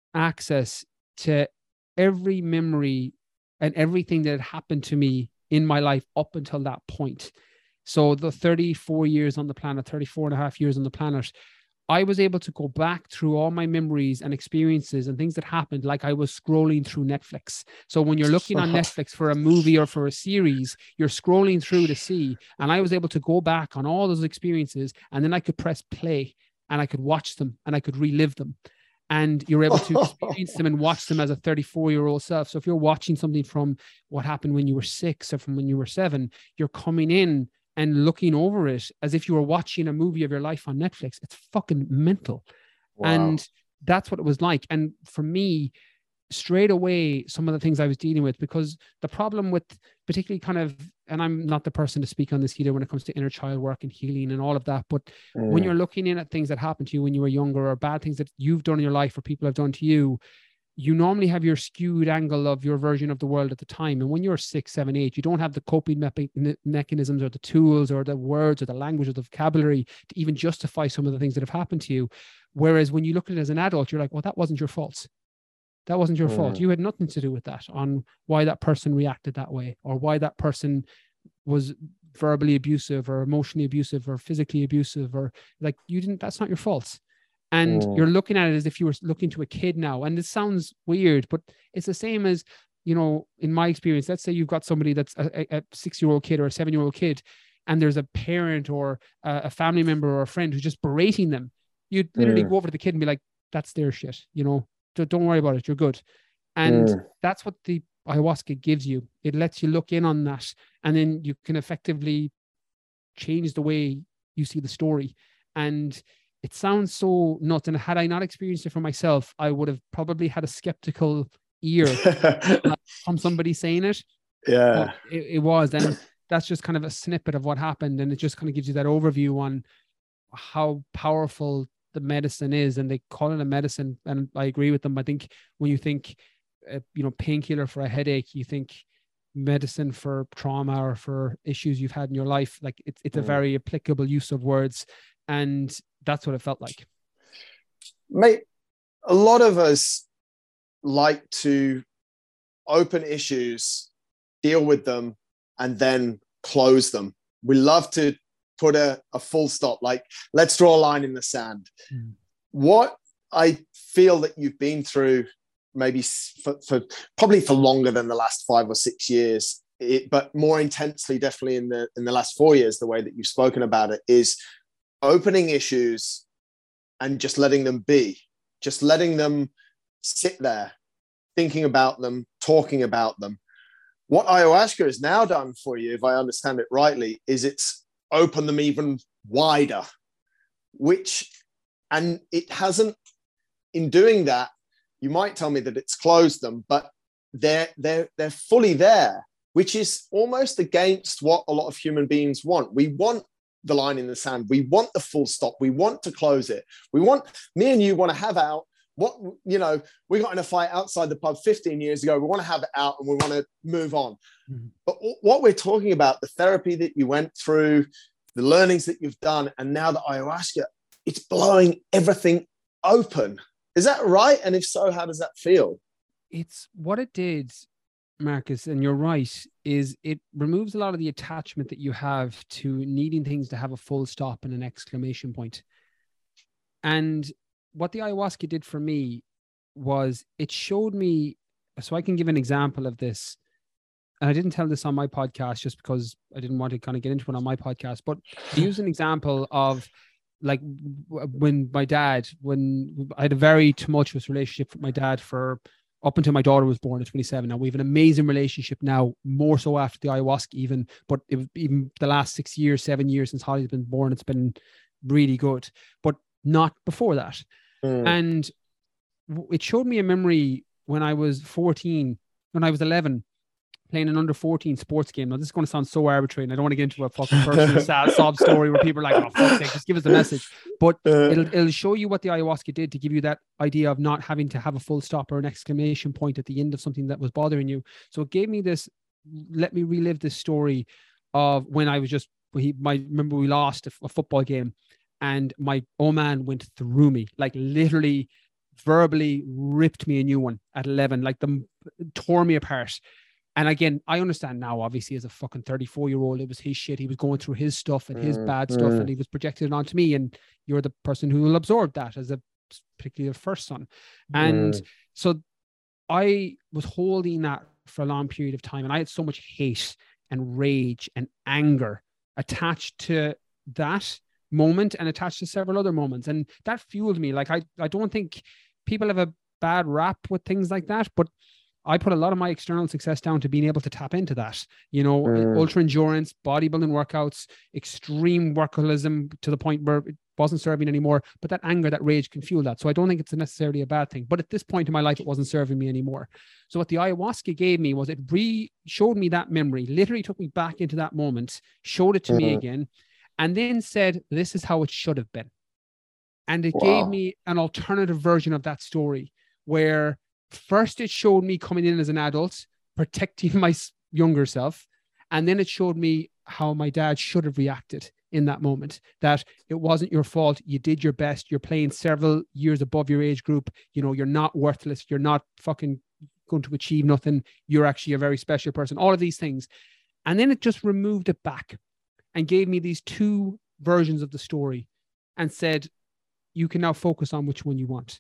B: access to every memory and everything that had happened to me in my life up until that point. So the thirty-four years on the planet, thirty-four and a half years on the planet, I was able to go back through all my memories and experiences and things that happened like I was scrolling through Netflix. So when you're looking on Netflix for a movie or for a series, you're scrolling through to see. And I was able to go back on all those experiences, and then I could press play and I could watch them and I could relive them. And you're able to experience them and watch them as a thirty-four-year-old self. So if you're watching something from what happened when you were six or from when you were seven, you're coming in and looking over it as if you were watching a movie of your life on Netflix. It's fucking mental. Wow. And that's what it was like. And for me, straight away, some of the things I was dealing with, because the problem with particularly kind of, and I'm not the person to speak on this either when it comes to inner child work and healing and all of that, but mm. when you're looking in at things that happened to you when you were younger, or bad things that you've done in your life or people have done to you, you normally have your skewed angle of your version of the world at the time. And when you're six, seven, eight, you don't have the coping me- mechanisms or the tools or the words or the language or the vocabulary to even justify some of the things that have happened to you. Whereas when you look at it as an adult, you're like, well, that wasn't your fault. That wasn't your mm. fault. You had nothing to do with that, on why that person reacted that way, or why that person was verbally abusive or emotionally abusive or physically abusive, or like you didn't, that's not your fault. And mm. you're looking at it as if you were looking to a kid now. And it sounds weird, but it's the same as, you know, in my experience, let's say you've got somebody that's a, a six-year-old kid or a seven-year-old kid, and there's a parent or a, a family member or a friend who's just berating them. You'd literally mm. go over to the kid and be like, that's their shit, you know, don't worry about it. You're good. And mm. that's what the ayahuasca gives you. It lets you look in on that. And then you can effectively change the way you see the story. And it sounds so nuts. And had I not experienced it for myself, I would have probably had a skeptical ear from somebody saying it.
A: Yeah,
B: it, it was. And that's just kind of a snippet of what happened. And it just kind of gives you that overview on how powerful the medicine is. And they call it a medicine. And I agree with them. I think when you think, uh, you know, painkiller for a headache, you think medicine for trauma or for issues you've had in your life. Like it's, it's a very applicable use of words. And that's what it felt like.
A: Mate, a lot of us like to open issues, deal with them, and then close them. We love to put a, a full stop, like, let's draw a line in the sand. Mm. What I feel that you've been through, maybe for, for probably for longer than the last five or six years, it, but more intensely, definitely in the in the last four years, the way that you've spoken about it is opening issues and just letting them be, just letting them sit there, thinking about them, talking about them. What ayahuasca has now done for you, if I understand it rightly, is it's opened them even wider, which, and it hasn't, in doing that, you might tell me that it's closed them, but they're, they're, they're fully there. which is almost against what a lot of human beings want. We want the line in the sand. We want the full stop. We want to close it. We want, me and you want to have out what, you know, we got in a fight outside the pub fifteen years ago. We want to have it out and we want to move on. Mm-hmm. But what we're talking about, the therapy that you went through, the learnings that you've done, and now the ayahuasca, it's blowing everything open. Is that right? And if so, how does that feel?
B: It's what it did, Marcus, and you're right, is it removes a lot of the attachment that you have to needing things to have a full stop and an exclamation point. And what the ayahuasca did for me was it showed me, so I can give an example of this. And I didn't tell this on my podcast just because I didn't want to kind of get into it on my podcast, but to use an example of like when my dad, when I had a very tumultuous relationship with my dad for up until my daughter was born at twenty-seven. Now we have an amazing relationship now, more so after the ayahuasca even, but it was even the last six years, seven years since Holly's been born, it's been really good, but not before that. Mm. And it showed me a memory when I was fourteen, when I was eleven, playing an under fourteen sports game. Now this is going to sound so arbitrary and I don't want to get into a fucking personal sad sob story where people are like, oh, fuck's sake, just give us the message. But it'll, it'll show you what the ayahuasca did to give you that idea of not having to have a full stop or an exclamation point at the end of something that was bothering you. So it gave me this, let me relive this story of when I was just, he, my, remember we lost a, a football game and my old man went through me, like literally verbally ripped me a new one at eleven, like them tore me apart. And again, I understand now, obviously, as a fucking thirty-four year old, it was his shit. He was going through his stuff and his mm, bad stuff, mm. and he was projecting it onto me. And you're the person who will absorb that as a particularly a first son. And mm. so I was holding that for a long period of time. And I had so much hate and rage and anger attached to that moment and attached to several other moments. And that fueled me. Like, I, I don't think people have a bad rap with things like that, but I put a lot of my external success down to being able to tap into that, you know, mm. ultra endurance, bodybuilding workouts, extreme workaholism to the point where it wasn't serving anymore. But that anger, that rage can fuel that. So I don't think it's necessarily a bad thing. But at this point in my life, it wasn't serving me anymore. So what the ayahuasca gave me was it re showed me that memory, literally took me back into that moment, showed it to mm. me again, and then said, this is how it should have been. And it wow. gave me an alternative version of that story where first, it showed me coming in as an adult, protecting my younger self. And then it showed me how my dad should have reacted in that moment, that it wasn't your fault. You did your best. You're playing several years above your age group. You know, you're not worthless. You're not fucking going to achieve nothing. You're actually a very special person. All of these things. And then it just removed it back and gave me these two versions of the story and said, you can now focus on which one you want.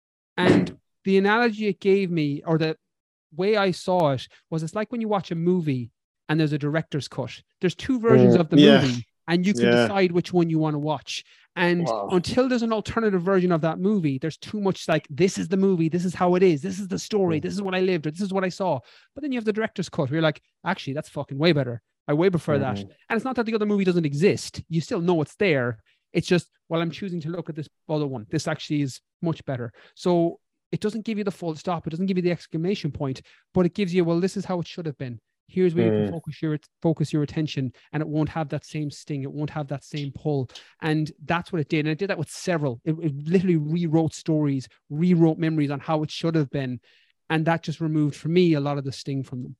B: And the analogy it gave me, or the way I saw it, was it's like when you watch a movie and there's a director's cut. There's two versions mm, of the yeah. movie, and you can yeah. decide which one you want to watch. And wow. until there's an alternative version of that movie, there's too much like, this is the movie, this is how it is, this is the story, mm. this is what I lived, or this is what I saw. But then you have the director's cut where you're like, actually, that's fucking way better. I way prefer mm. that. And it's not that the other movie doesn't exist. You still know it's there. It's just, well, I'm choosing to look at this other one. This actually is much better. So it doesn't give you the full stop. It doesn't give you the exclamation point, but it gives you, well, this is how it should have been. Here's where mm. you can focus your focus your attention, and it won't have that same sting. It won't have that same pull. And that's what it did. And it did that with several. It, it literally rewrote stories, rewrote memories on how it should have been. And that just removed, for me, a lot of the sting from them.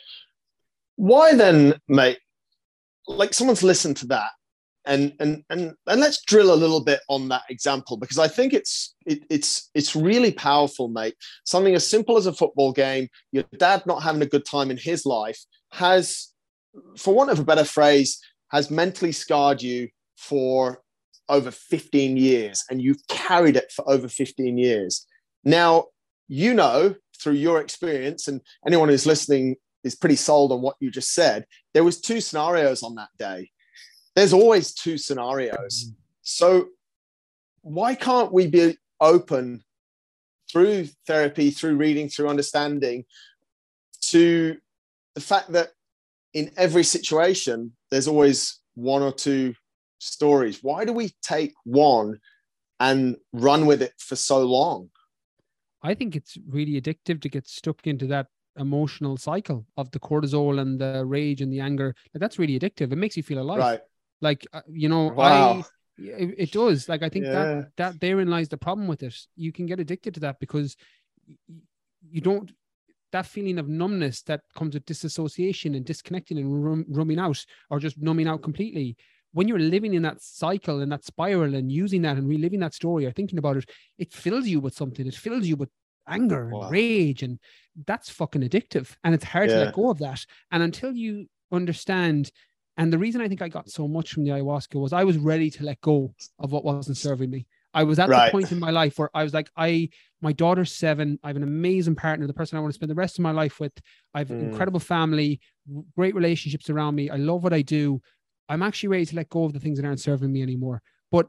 A: Why then, mate, like someone's listened to that, And and and and let's drill a little bit on that example, because I think it's it, it's it's really powerful, mate. Something as simple as a football game, your dad not having a good time in his life has, for want of a better phrase, has mentally scarred you for over fifteen years, and you've carried it for over fifteen years. Now, you know, through your experience, and anyone who's listening is pretty sold on what you just said, there was two scenarios on that day. There's always two scenarios. So why can't we be open through therapy, through reading, through understanding, to the fact that in every situation, there's always one or two stories? Why do we take one and run with it for so long?
B: I think it's really addictive to get stuck into that emotional cycle of the cortisol and the rage and the anger. Like, that's really addictive. It makes you feel alive.
A: Right.
B: Like, uh, you know,
A: Wow.
B: I, it, it does. Like, I think
A: Yeah.
B: that, that therein lies the problem with it. You can get addicted to that because you don't, that feeling of numbness that comes with disassociation and disconnecting and rum, rumming out, or just numbing out completely. When you're living in that cycle and that spiral and using that and reliving that story or thinking about it, it fills you with something. It fills you with anger and
A: Wow.
B: rage, and that's fucking addictive. And it's hard
A: Yeah.
B: to let go of that. And until you understand, and the reason I think I got so much from the ayahuasca was I was ready to let go of what wasn't serving me. I was at
A: Right.
B: the point in my life where I was like, I, my daughter's seven. I have an amazing partner, the person I want to spend the rest of my life with. I have an
A: Mm.
B: incredible family, great relationships around me. I love what I do. I'm actually ready to let go of the things that aren't serving me anymore. But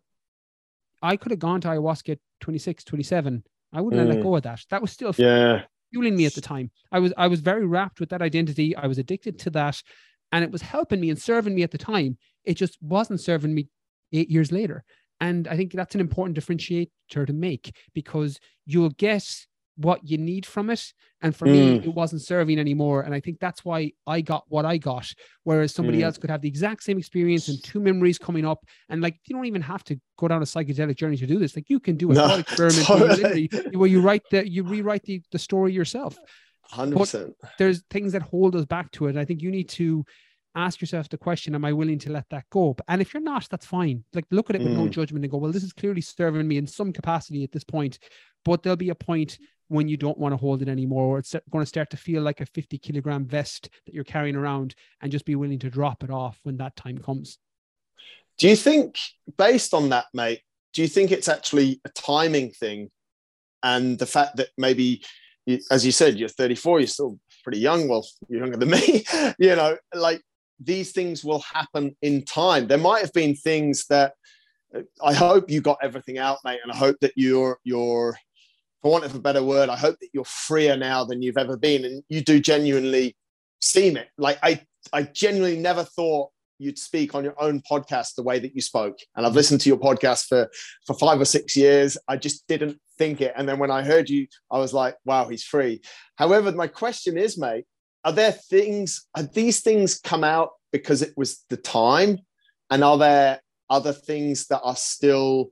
B: I could have gone to ayahuasca at twenty-six, twenty-seven. I wouldn't have let
A: Mm.
B: go of that. That was still
A: Yeah.
B: fueling me at the time. I was, I was very wrapped with that identity. I was addicted to that, and it was helping me and serving me at the time. It just wasn't serving me eight years later. And I think that's an important differentiator to make, because you'll get what you need from it. And for me,
A: Mm.
B: it wasn't serving anymore. And I think that's why I got what I got, whereas somebody
A: Mm.
B: else could have the exact same experience and two memories coming up. And like, you don't even have to go down a psychedelic journey to do this. Like, you can do a
A: No,
B: thought experiment where you
A: totally.
B: literally, where you write the, you rewrite the, the story yourself.
A: one hundred percent.
B: There's things that hold us back to it. And I think you need to ask yourself the question, am I willing to let that go? And if you're not, that's fine. Like, look at it with no
A: Mm.
B: judgment and go, well, this is clearly serving me in some capacity at this point, but there'll be a point when you don't want to hold it anymore, or it's going to start to feel like a fifty kilogram vest that you're carrying around, and just be willing to drop it off when that time comes.
A: Do you think, based on that, mate, do you think it's actually a timing thing? And the fact that maybe, as you said, you're thirty-four, you're still pretty young. Well, you're younger than me, you know, like, these things will happen in time. There might have been things that, I hope you got everything out, mate. And I hope that you're, you're, for want of a better word, I hope that you're freer now than you've ever been. And you do genuinely seem it. Like, I, I genuinely never thought you'd speak on your own podcast the way that you spoke. And I've listened to your podcast for, for five or six years. I just didn't think it. And then when I heard you, I was like, wow, he's free. However, my question is, mate, are there things, are these things come out because it was the time? And are there other things that are still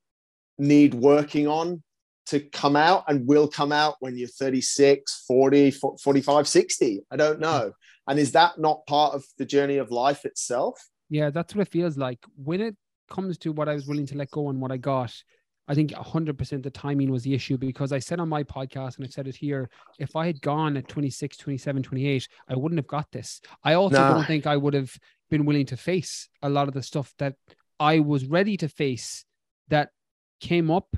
A: need working on to come out and will come out when you're thirty-six, forty, forty-five, sixty? I don't know. And is that not part of the journey of life itself?
B: Yeah, that's what it feels like. When it comes to what I was willing to let go and what I got, I think one hundred percent the timing was the issue, because I said on my podcast, and I said it here, if I had gone at twenty-six, twenty-seven, twenty-eight, I wouldn't have got this. I also
A: Nah.
B: don't think I would have been willing to face a lot of the stuff that I was ready to face that came up,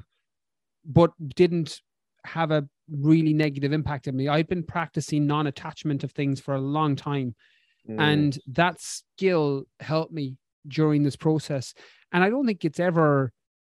B: but didn't have a really negative impact on me. I'd been practicing non-attachment of things for a long time.
A: Mm.
B: And that skill helped me during this process. And I don't think it's ever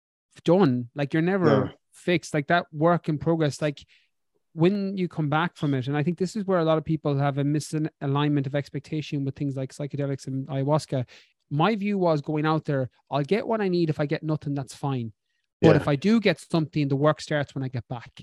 B: done. Like, you're never
A: No.
B: fixed. Like, that work in progress, like, when you come back from it, and I think this is where a lot of people have a misalignment of expectation with things like psychedelics and ayahuasca. My view was, going out there, I'll get what I need. If I get nothing, that's fine. But
A: Yeah.
B: if I do get something, the work starts when I get back.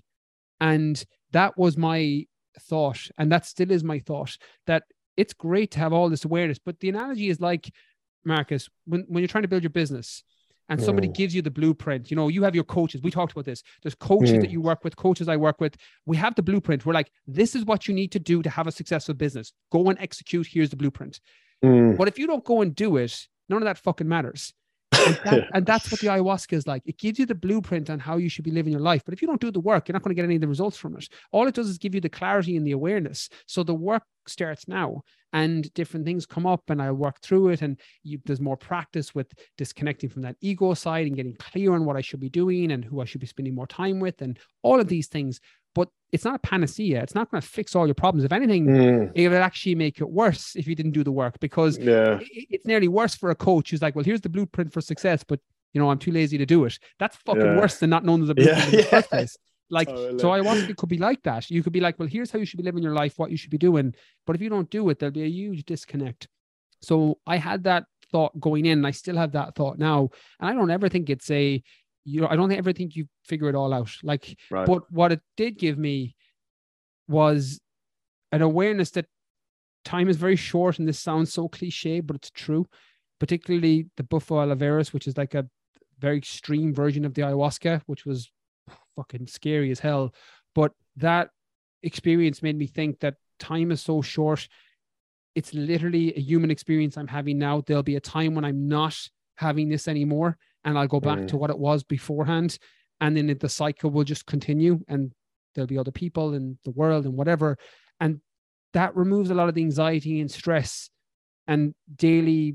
B: And that was my thought. And that still is my thought, that it's great to have all this awareness. But the analogy is like, Marcus, when, when you're trying to build your business and somebody
A: Mm.
B: gives you the blueprint, you know, you have your coaches. We talked about this. There's coaches
A: Mm.
B: that you work with, coaches I work with. We have the blueprint. We're like, this is what you need to do to have a successful business. Go and execute. Here's the blueprint.
A: Mm.
B: But if you don't go and do it, none of that fucking matters. And, that, and that's what the ayahuasca is like. It gives you the blueprint on how you should be living your life. But if you don't do the work, you're not going to get any of the results from it. All it does is give you the clarity and the awareness. So the work starts now, and different things come up, and I work through it. And you, there's more practice with disconnecting from that ego side and getting clear on what I should be doing and who I should be spending more time with, and all of these things. But it's not a panacea. It's not going to fix all your problems. If anything,
A: Mm.
B: it would actually make it worse if you didn't do the work, because
A: Yeah.
B: it- it's nearly worse for a coach who's like, well, here's the blueprint for success, but, you know, I'm too lazy to do it. That's fucking
A: Yeah.
B: worse than not knowing there's a blueprint
A: Yeah,
B: in the
A: yeah.
B: first place. Like,
A: Totally.
B: so ayahuasca could be like that. You could be like, well, here's how you should be living your life, what you should be doing. But if you don't do it, there'll be a huge disconnect. So I had that thought going in, and I still have that thought now. And I don't ever think it's a, you know, I don't ever think you figure it all out. Like,
A: Right.
B: but what it did give me was an awareness that time is very short, and this sounds so cliche, but it's true. Particularly the Bufo Oliveros, which is like a very extreme version of the ayahuasca, which was fucking scary as hell. But that experience made me think that time is so short. It's literally a human experience I'm having now. There'll be a time when I'm not having this anymore, and I'll go back mm. to what it was beforehand. And then the cycle will just continue, and there'll be other people in the world and whatever. And that removes a lot of the anxiety and stress and daily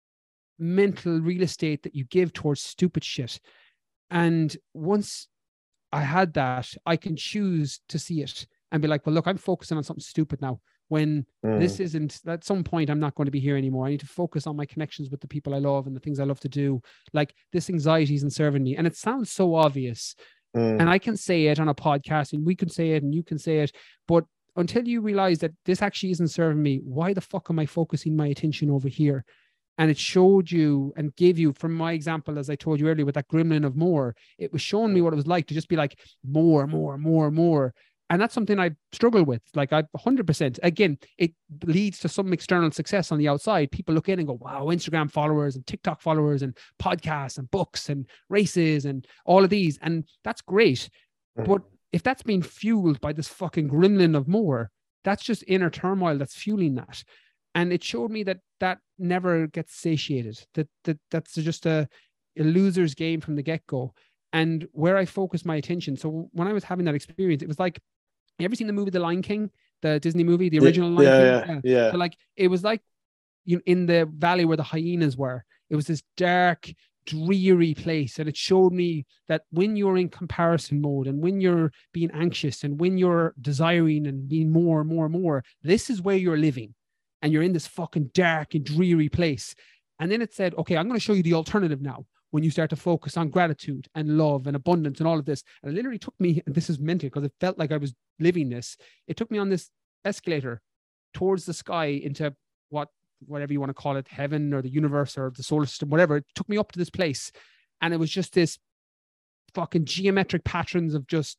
B: mental real estate that you give towards stupid shit. And once I had that, I can choose to see it and be like, well, look, I'm focusing on something stupid now. When mm. this isn't, at some point, I'm not going to be here anymore. I need to focus on my connections with the people I love and the things I love to do. Like, this anxiety isn't serving me. And it sounds so obvious. Mm. And I can say it on a podcast, and we can say it, and you can say it. But until you realize that this actually isn't serving me, why the fuck am I focusing my attention over here? And it showed you and gave you, from my example, as I told you earlier, with that gremlin of more, it was showing me what it was like to just be like, more, more, more, more. And that's something I struggle with. Like, I one hundred percent, again, it leads to some external success on the outside. People look in and go, wow, Instagram followers and TikTok followers and podcasts and books and races and all of these. And that's great. Mm. But if that's being fueled by this fucking gremlin of more, that's just inner turmoil that's fueling that. And it showed me that that never gets satiated, that, that that's just a, a loser's game from the get-go. And where I focused my attention. So when I was having that experience, it was like, you ever seen the movie The Lion King, the Disney movie, the original Lion
A: yeah,
B: King?
A: Yeah, yeah.
B: So like, it was like, you know, in the valley where the hyenas were, it was this dark, dreary place. And it showed me that when you're in comparison mode, and when you're being anxious, and when you're desiring and being more, more, more, this is where you're living. And you're in this fucking dark and dreary place. And then it said, okay, I'm going to show you the alternative now. When you start to focus on gratitude and love and abundance and all of this. And it literally took me, and this is mental because it felt like I was living this. It took me on this escalator towards the sky into what, whatever you want to call it, heaven or the universe or the solar system, whatever. It took me up to this place. And it was just this fucking geometric patterns of just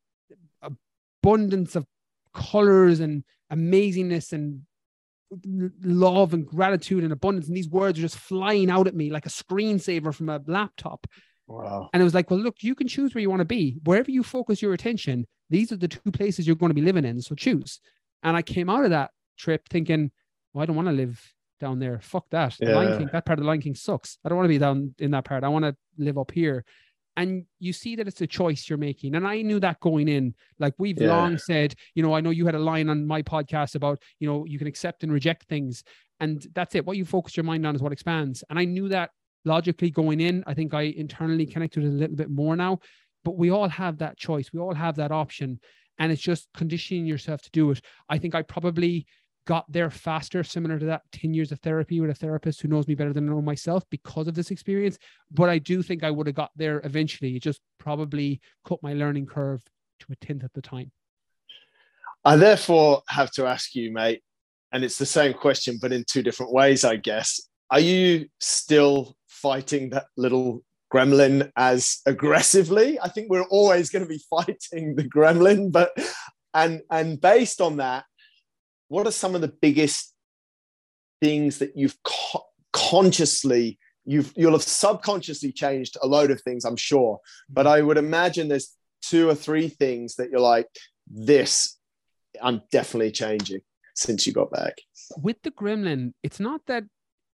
B: abundance of colors and amazingness and love and gratitude and abundance, and these words are just flying out at me like a screensaver from a laptop.
A: Wow.
B: And it was like, well, look, you can choose where you want to be. Wherever you focus your attention, these are the two places you're going to be living in, so choose. And I came out of that trip thinking, well, I don't want to live down there. Fuck that. The
A: yeah.
B: Lion King, that part of the Lion King sucks. I don't want to be down in that part. I want to live up here. And you see that it's a choice you're making. And I knew that going in. Like, we've yeah. long said, you know, I know you had a line on my podcast about, you know, you can accept and reject things. And that's it. What you focus your mind on is what expands. And I knew that logically going in. I think I internally connected it a little bit more now. But we all have that choice. We all have that option. And it's just conditioning yourself to do it. I think I probably got there faster, similar to that ten years of therapy with a therapist who knows me better than I know myself because of this experience. But I do think I would have got there eventually. It just probably cut my learning curve to a tenth at the time.
A: I therefore have to ask you, mate, and it's the same question, but in two different ways, I guess. Are you still fighting that little gremlin as aggressively? I think we're always going to be fighting the gremlin, but and and based on that, what are some of the biggest things that you've co- consciously, you've, you'll have subconsciously changed a load of things, I'm sure. But I would imagine there's two or three things that you're like, this, I'm definitely changing since you got back.
B: With the gremlin, it's not that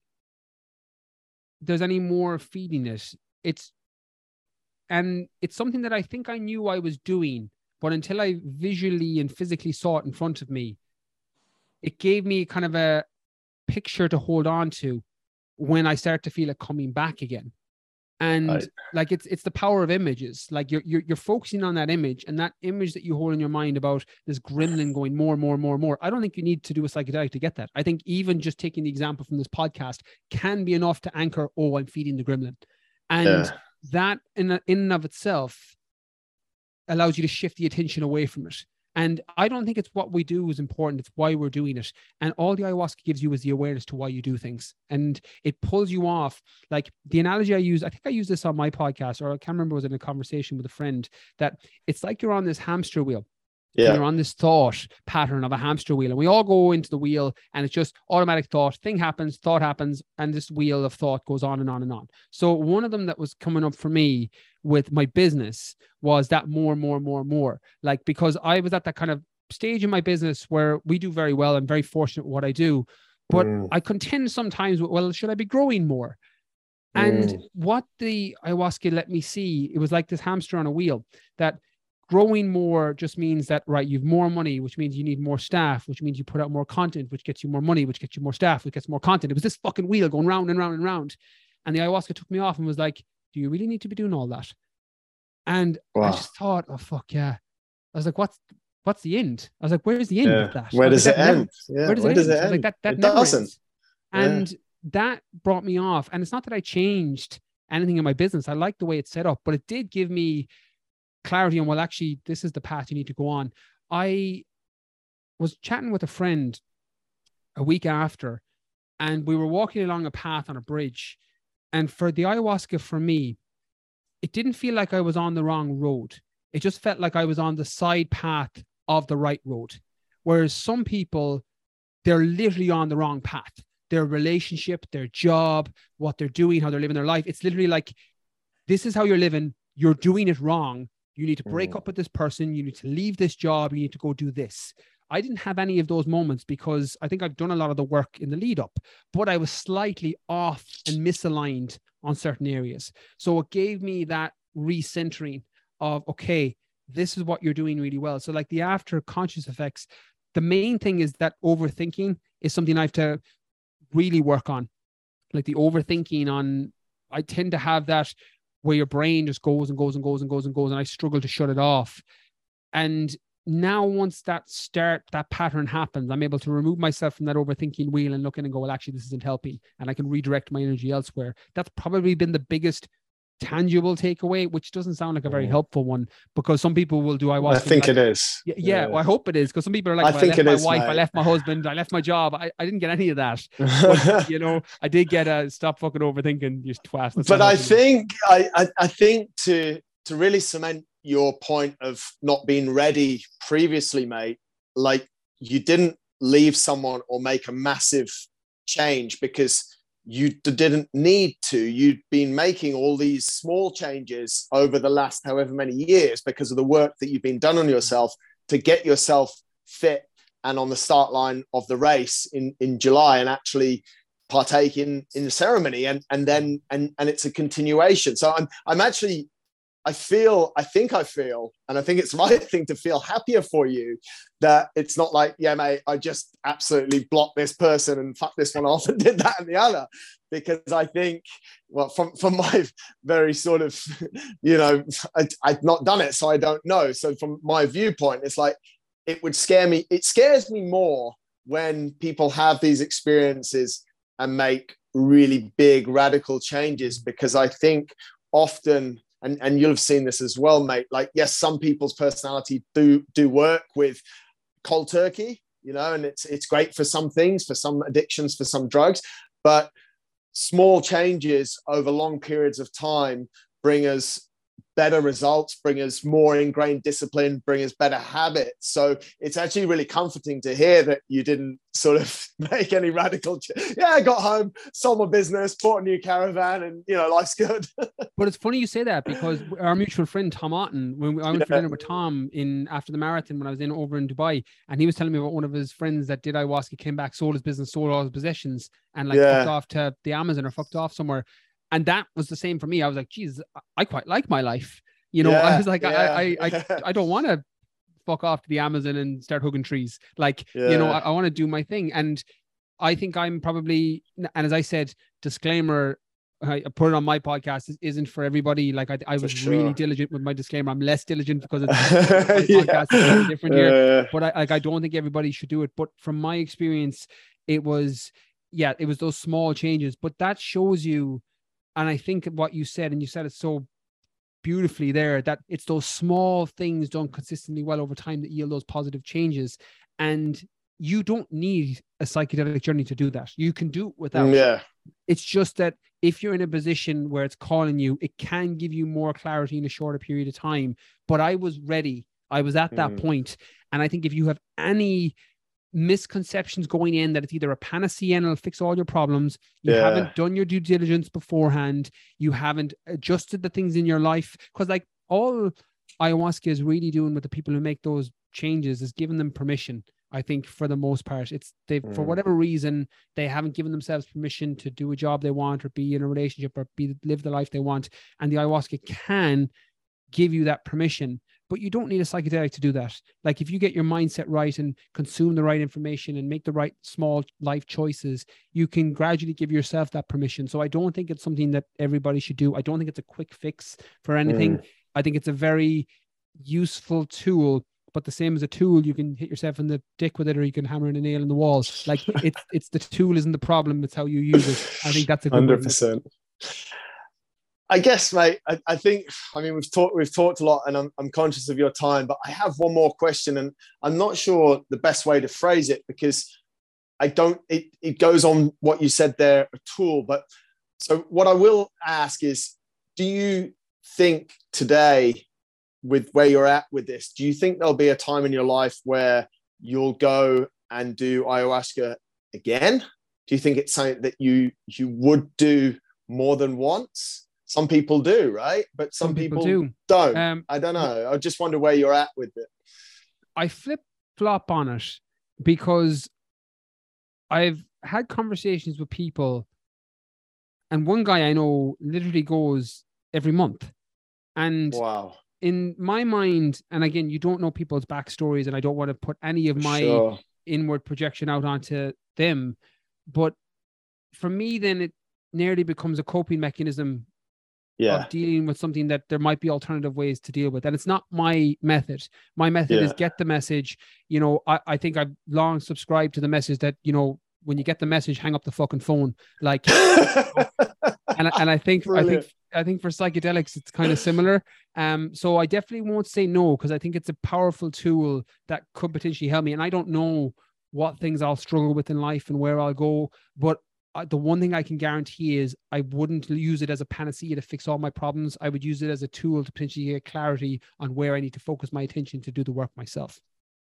B: there's any more feeding it. It's, and it's something that I think I knew I was doing, but until I visually and physically saw it in front of me, it gave me kind of a picture to hold on to when I start to feel it coming back again. And right. like, it's it's the power of images. Like, you're, you're you're focusing on that image, and that image that you hold in your mind about this gremlin going more, more, more, more. I don't think you need to do a psychedelic to get that. I think even just taking the example from this podcast can be enough to anchor, oh, I'm feeding the gremlin. And yeah. that in, in and of itself allows you to shift the attention away from it. And I don't think it's what we do is important. It's why we're doing it. And all the ayahuasca gives you is the awareness to why you do things. And it pulls you off. Like, the analogy I use, I think I used this on my podcast, or I can't remember, it was in a conversation with a friend, that it's like you're on this hamster wheel
A: Yeah.
B: You're on this thought pattern of a hamster wheel, and we all go into the wheel, and it's just automatic thought. Thing happens, thought happens, and this wheel of thought goes on and on and on. So one of them that was coming up for me with my business was that more, more, more, more. Like, because I was at that kind of stage in my business where we do very well. I'm very fortunate with what I do, but mm. I contend sometimes with, well, should I be growing more? And mm. what the ayahuasca let me see, it was like this hamster on a wheel, that growing more just means that, right, you've more money, which means you need more staff, which means you put out more content, which gets you more money, which gets you more staff, which gets more content. It was this fucking wheel going round and round and round. And the ayahuasca took me off and was like, do you really need to be doing all that? And wow. I just thought, oh, fuck yeah. I was like, what's what's the end? I was like, where's the end
A: yeah.
B: of that?
A: Where does
B: like,
A: it end?
B: Never,
A: yeah.
B: Where does
A: where
B: it
A: does
B: end?
A: it end?
B: Like, that, that
A: it
B: never
A: doesn't.
B: Ends. And yeah. that brought me off. And it's not that I changed anything in my business. I like the way it's set up, but it did give me clarity on, well, actually, this is the path you need to go on. I was chatting with a friend a week after, and we were walking along a path on a bridge. And for the ayahuasca, for me, it didn't feel like I was on the wrong road. It just felt like I was on the side path of the right road. Whereas some people, they're literally on the wrong path. Their relationship, their job, what they're doing, how they're living their life. It's literally like, this is how you're living. You're doing it wrong. You need to break mm. up with this person. You need to leave this job. You need to go do this. I didn't have any of those moments because I think I've done a lot of the work in the lead up, but I was slightly off and misaligned on certain areas. So it gave me that recentering of, okay, this is what you're doing really well. So like the after conscious effects, the main thing is that overthinking is something I have to really work on. Like the overthinking on, I tend to have that where your brain just goes and goes and goes and goes and goes, and I struggle to shut it off. And now once that start, that pattern happens, I'm able to remove myself from that overthinking wheel and look in and go, well, actually, this isn't helping. And I can redirect my energy elsewhere. That's probably been the biggest tangible takeaway, which doesn't sound like a very helpful one, because some people will do ayahuasca.
A: I think
B: like,
A: it is.
B: Yeah, yeah, yeah. Well, I hope it is, because some people are like,
A: I
B: well,
A: think
B: I left
A: it
B: my
A: is,
B: wife,
A: mate.
B: I left my husband, I left my job. I, I didn't get any of that. But, you know, I did get a stop fucking overthinking, you twat. That's
A: but I think, I, I, I think to to really cement your point of not being ready previously, mate, like you didn't leave someone or make a massive change because you didn't need to. You'd been making all these small changes over the last however many years because of the work that you've been done on yourself to get yourself fit and on the start line of the race in, in July and actually partake in, in the ceremony. And, and then, and, and it's a continuation. So I'm, I'm actually, I feel, I think I feel, and I think it's the right thing to feel happier for you that it's not like, yeah, mate, I just absolutely blocked this person and fucked this one off and did that and the other. Because I think, well, from, from my very sort of, you know, I, I've not done it, so I don't know. So from my viewpoint, it's like, it would scare me. It scares me more when people have these experiences and make really big radical changes, because I think often, and, and you'll have seen this as well, mate, like, yes, some people's personality do, do work with cold turkey, you know, and it's, it's great for some things, for some addictions, for some drugs, but small changes over long periods of time bring us better results, bring us more ingrained discipline, bring us better habits. So it's actually really comforting to hear that you didn't sort of make any radical ch- yeah I got home, sold my business, bought a new caravan, and you know, life's good.
B: But it's funny you say that, because our mutual friend Tom Otten, when we, I went yeah. for dinner with Tom in after the marathon when I was in over in Dubai, and he was telling me about one of his friends that did ayahuasca, came back, sold his business, sold all his possessions, and like yeah. fucked off to the Amazon or fucked off somewhere. And that was the same for me. I was like, geez, I quite like my life. You know, yeah, I was like, yeah, I, I, I, I don't want to fuck off to the Amazon and start hugging trees. Like, yeah. you know, I, I want to do my thing. And I think I'm probably, and as I said, disclaimer, I put it on my podcast, this isn't for everybody. Like I, I was sure. really diligent with my disclaimer. I'm less diligent because it's my yeah. podcast is slightly different here. Uh, but I, like, I don't think everybody should do it. But from my experience, it was, yeah, it was those small changes. But that shows you, and I think what you said, and you said it so beautifully there, that it's those small things done consistently well over time that yield those positive changes. And you don't need a psychedelic journey to do that. You can do it without.
A: Yeah.
B: It's just that if you're in a position where it's calling you, it can give you more clarity in a shorter period of time. But I was ready. I was at that
A: Mm.
B: point. And I think if you have any misconceptions going in that it's either a panacea and it'll fix all your problems, you
A: Yeah.
B: haven't done your due diligence beforehand, you haven't adjusted the things in your life, because like all ayahuasca is really doing with the people who make those changes is giving them permission. I think for the most part, it's they mm. for whatever reason they haven't given themselves permission to do a job they want or be in a relationship or be live the life they want, and the ayahuasca can give you that permission. But you don't need a psychedelic to do that. Like if you get your mindset right and consume the right information and make the right small life choices, you can gradually give yourself that permission. So I don't think it's something that everybody should do. I don't think it's a quick fix for anything. Mm. I think it's a very useful tool, but the same as a tool, you can hit yourself in the dick with it, or you can hammer in a nail in the wall. Like it's it's the tool isn't the problem, it's how you use it. I think that's a good
A: one hundred percent. I guess, mate, I, I think, I mean, we've talked we've talked a lot, and I'm, I'm conscious of your time, but I have one more question, and I'm not sure the best way to phrase it, because I don't, it, it goes on what you said there, a tool. But so what I will ask is, do you think today, with where you're at with this, do you think there'll be a time in your life where you'll go and do ayahuasca again? Do you think it's something that you you would do more than once? Some people do, right? But some, some people, people do. don't. Um, I don't know. I just wonder where you're at with it.
B: I flip-flop on it because I've had conversations with people, and one guy I know literally goes every month. And
A: wow.
B: In my mind, and again, you don't know people's backstories, and I don't want to put any of my sure. inward projection out onto them. But for me, then it nearly becomes a coping mechanism
A: yeah.
B: of dealing with something that there might be alternative ways to deal with. And it's not my method. My method yeah. is get the message. You know, I, I think I've long subscribed to the message that, you know, when you get the message, hang up the fucking phone. Like, and, and I think, Brilliant. I think, I think for psychedelics, it's kind of similar. Um, so I definitely won't say no, because I think it's a powerful tool that could potentially help me. And I don't know what things I'll struggle with in life and where I'll go, but Uh, the one thing I can guarantee is I wouldn't use it as a panacea to fix all my problems. I would use it as a tool to potentially get clarity on where I need to focus my attention to do the work myself.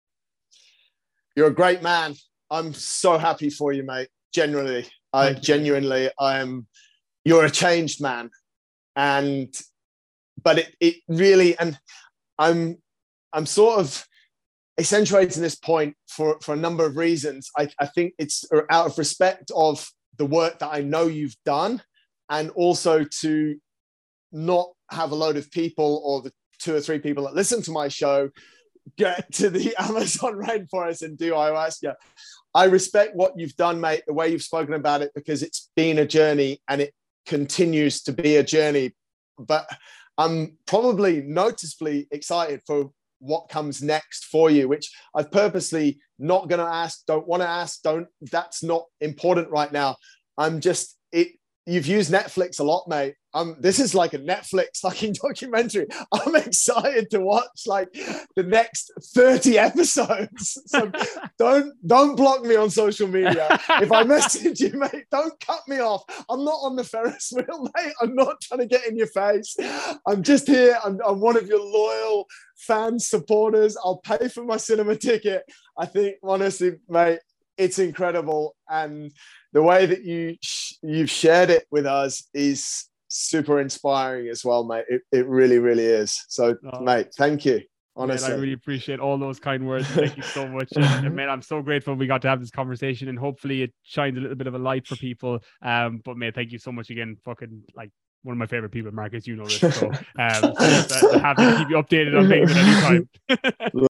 A: You're a great man. I'm so happy for you, mate. Genuinely, I
B: Thank
A: genuinely, you. I am. You're a changed man, and but it it really, and I'm I'm sort of accentuating this point for for a number of reasons. I I think it's out of respect of the work that I know you've done, and also to not have a load of people, or the two or three people that listen to my show, get to the Amazon rainforest and do ayahuasca. I respect what you've done, mate, the way you've spoken about it, because it's been a journey and it continues to be a journey. But I'm probably noticeably excited for what comes next for you, which I've purposely not going to ask, don't want to ask, don't, that's not important right now. I'm just, it, you've used Netflix a lot, mate. Um, this is like a Netflix fucking documentary. I'm excited to watch like the next thirty episodes. So don't, don't block me on social media. If I message you, mate, don't cut me off. I'm not on the Ferris wheel, mate. I'm not trying to get in your face. I'm just here. I'm, I'm one of your loyal fans, supporters. I'll pay for my cinema ticket. I think, honestly, mate, it's incredible. And the way that you, sh- you've shared it with us is super inspiring as well, mate. It, it really, really is. So, oh, mate, thank you. Honestly,
B: man, I really appreciate all those kind words. Thank you so much. And, and man, I'm so grateful we got to have this conversation, and hopefully it shines a little bit of a light for people. Um, but man, thank you so much again. Fucking like one of my favorite people, Marcus. You know this. So, um, so, uh, happy to keep you updated on things at any time.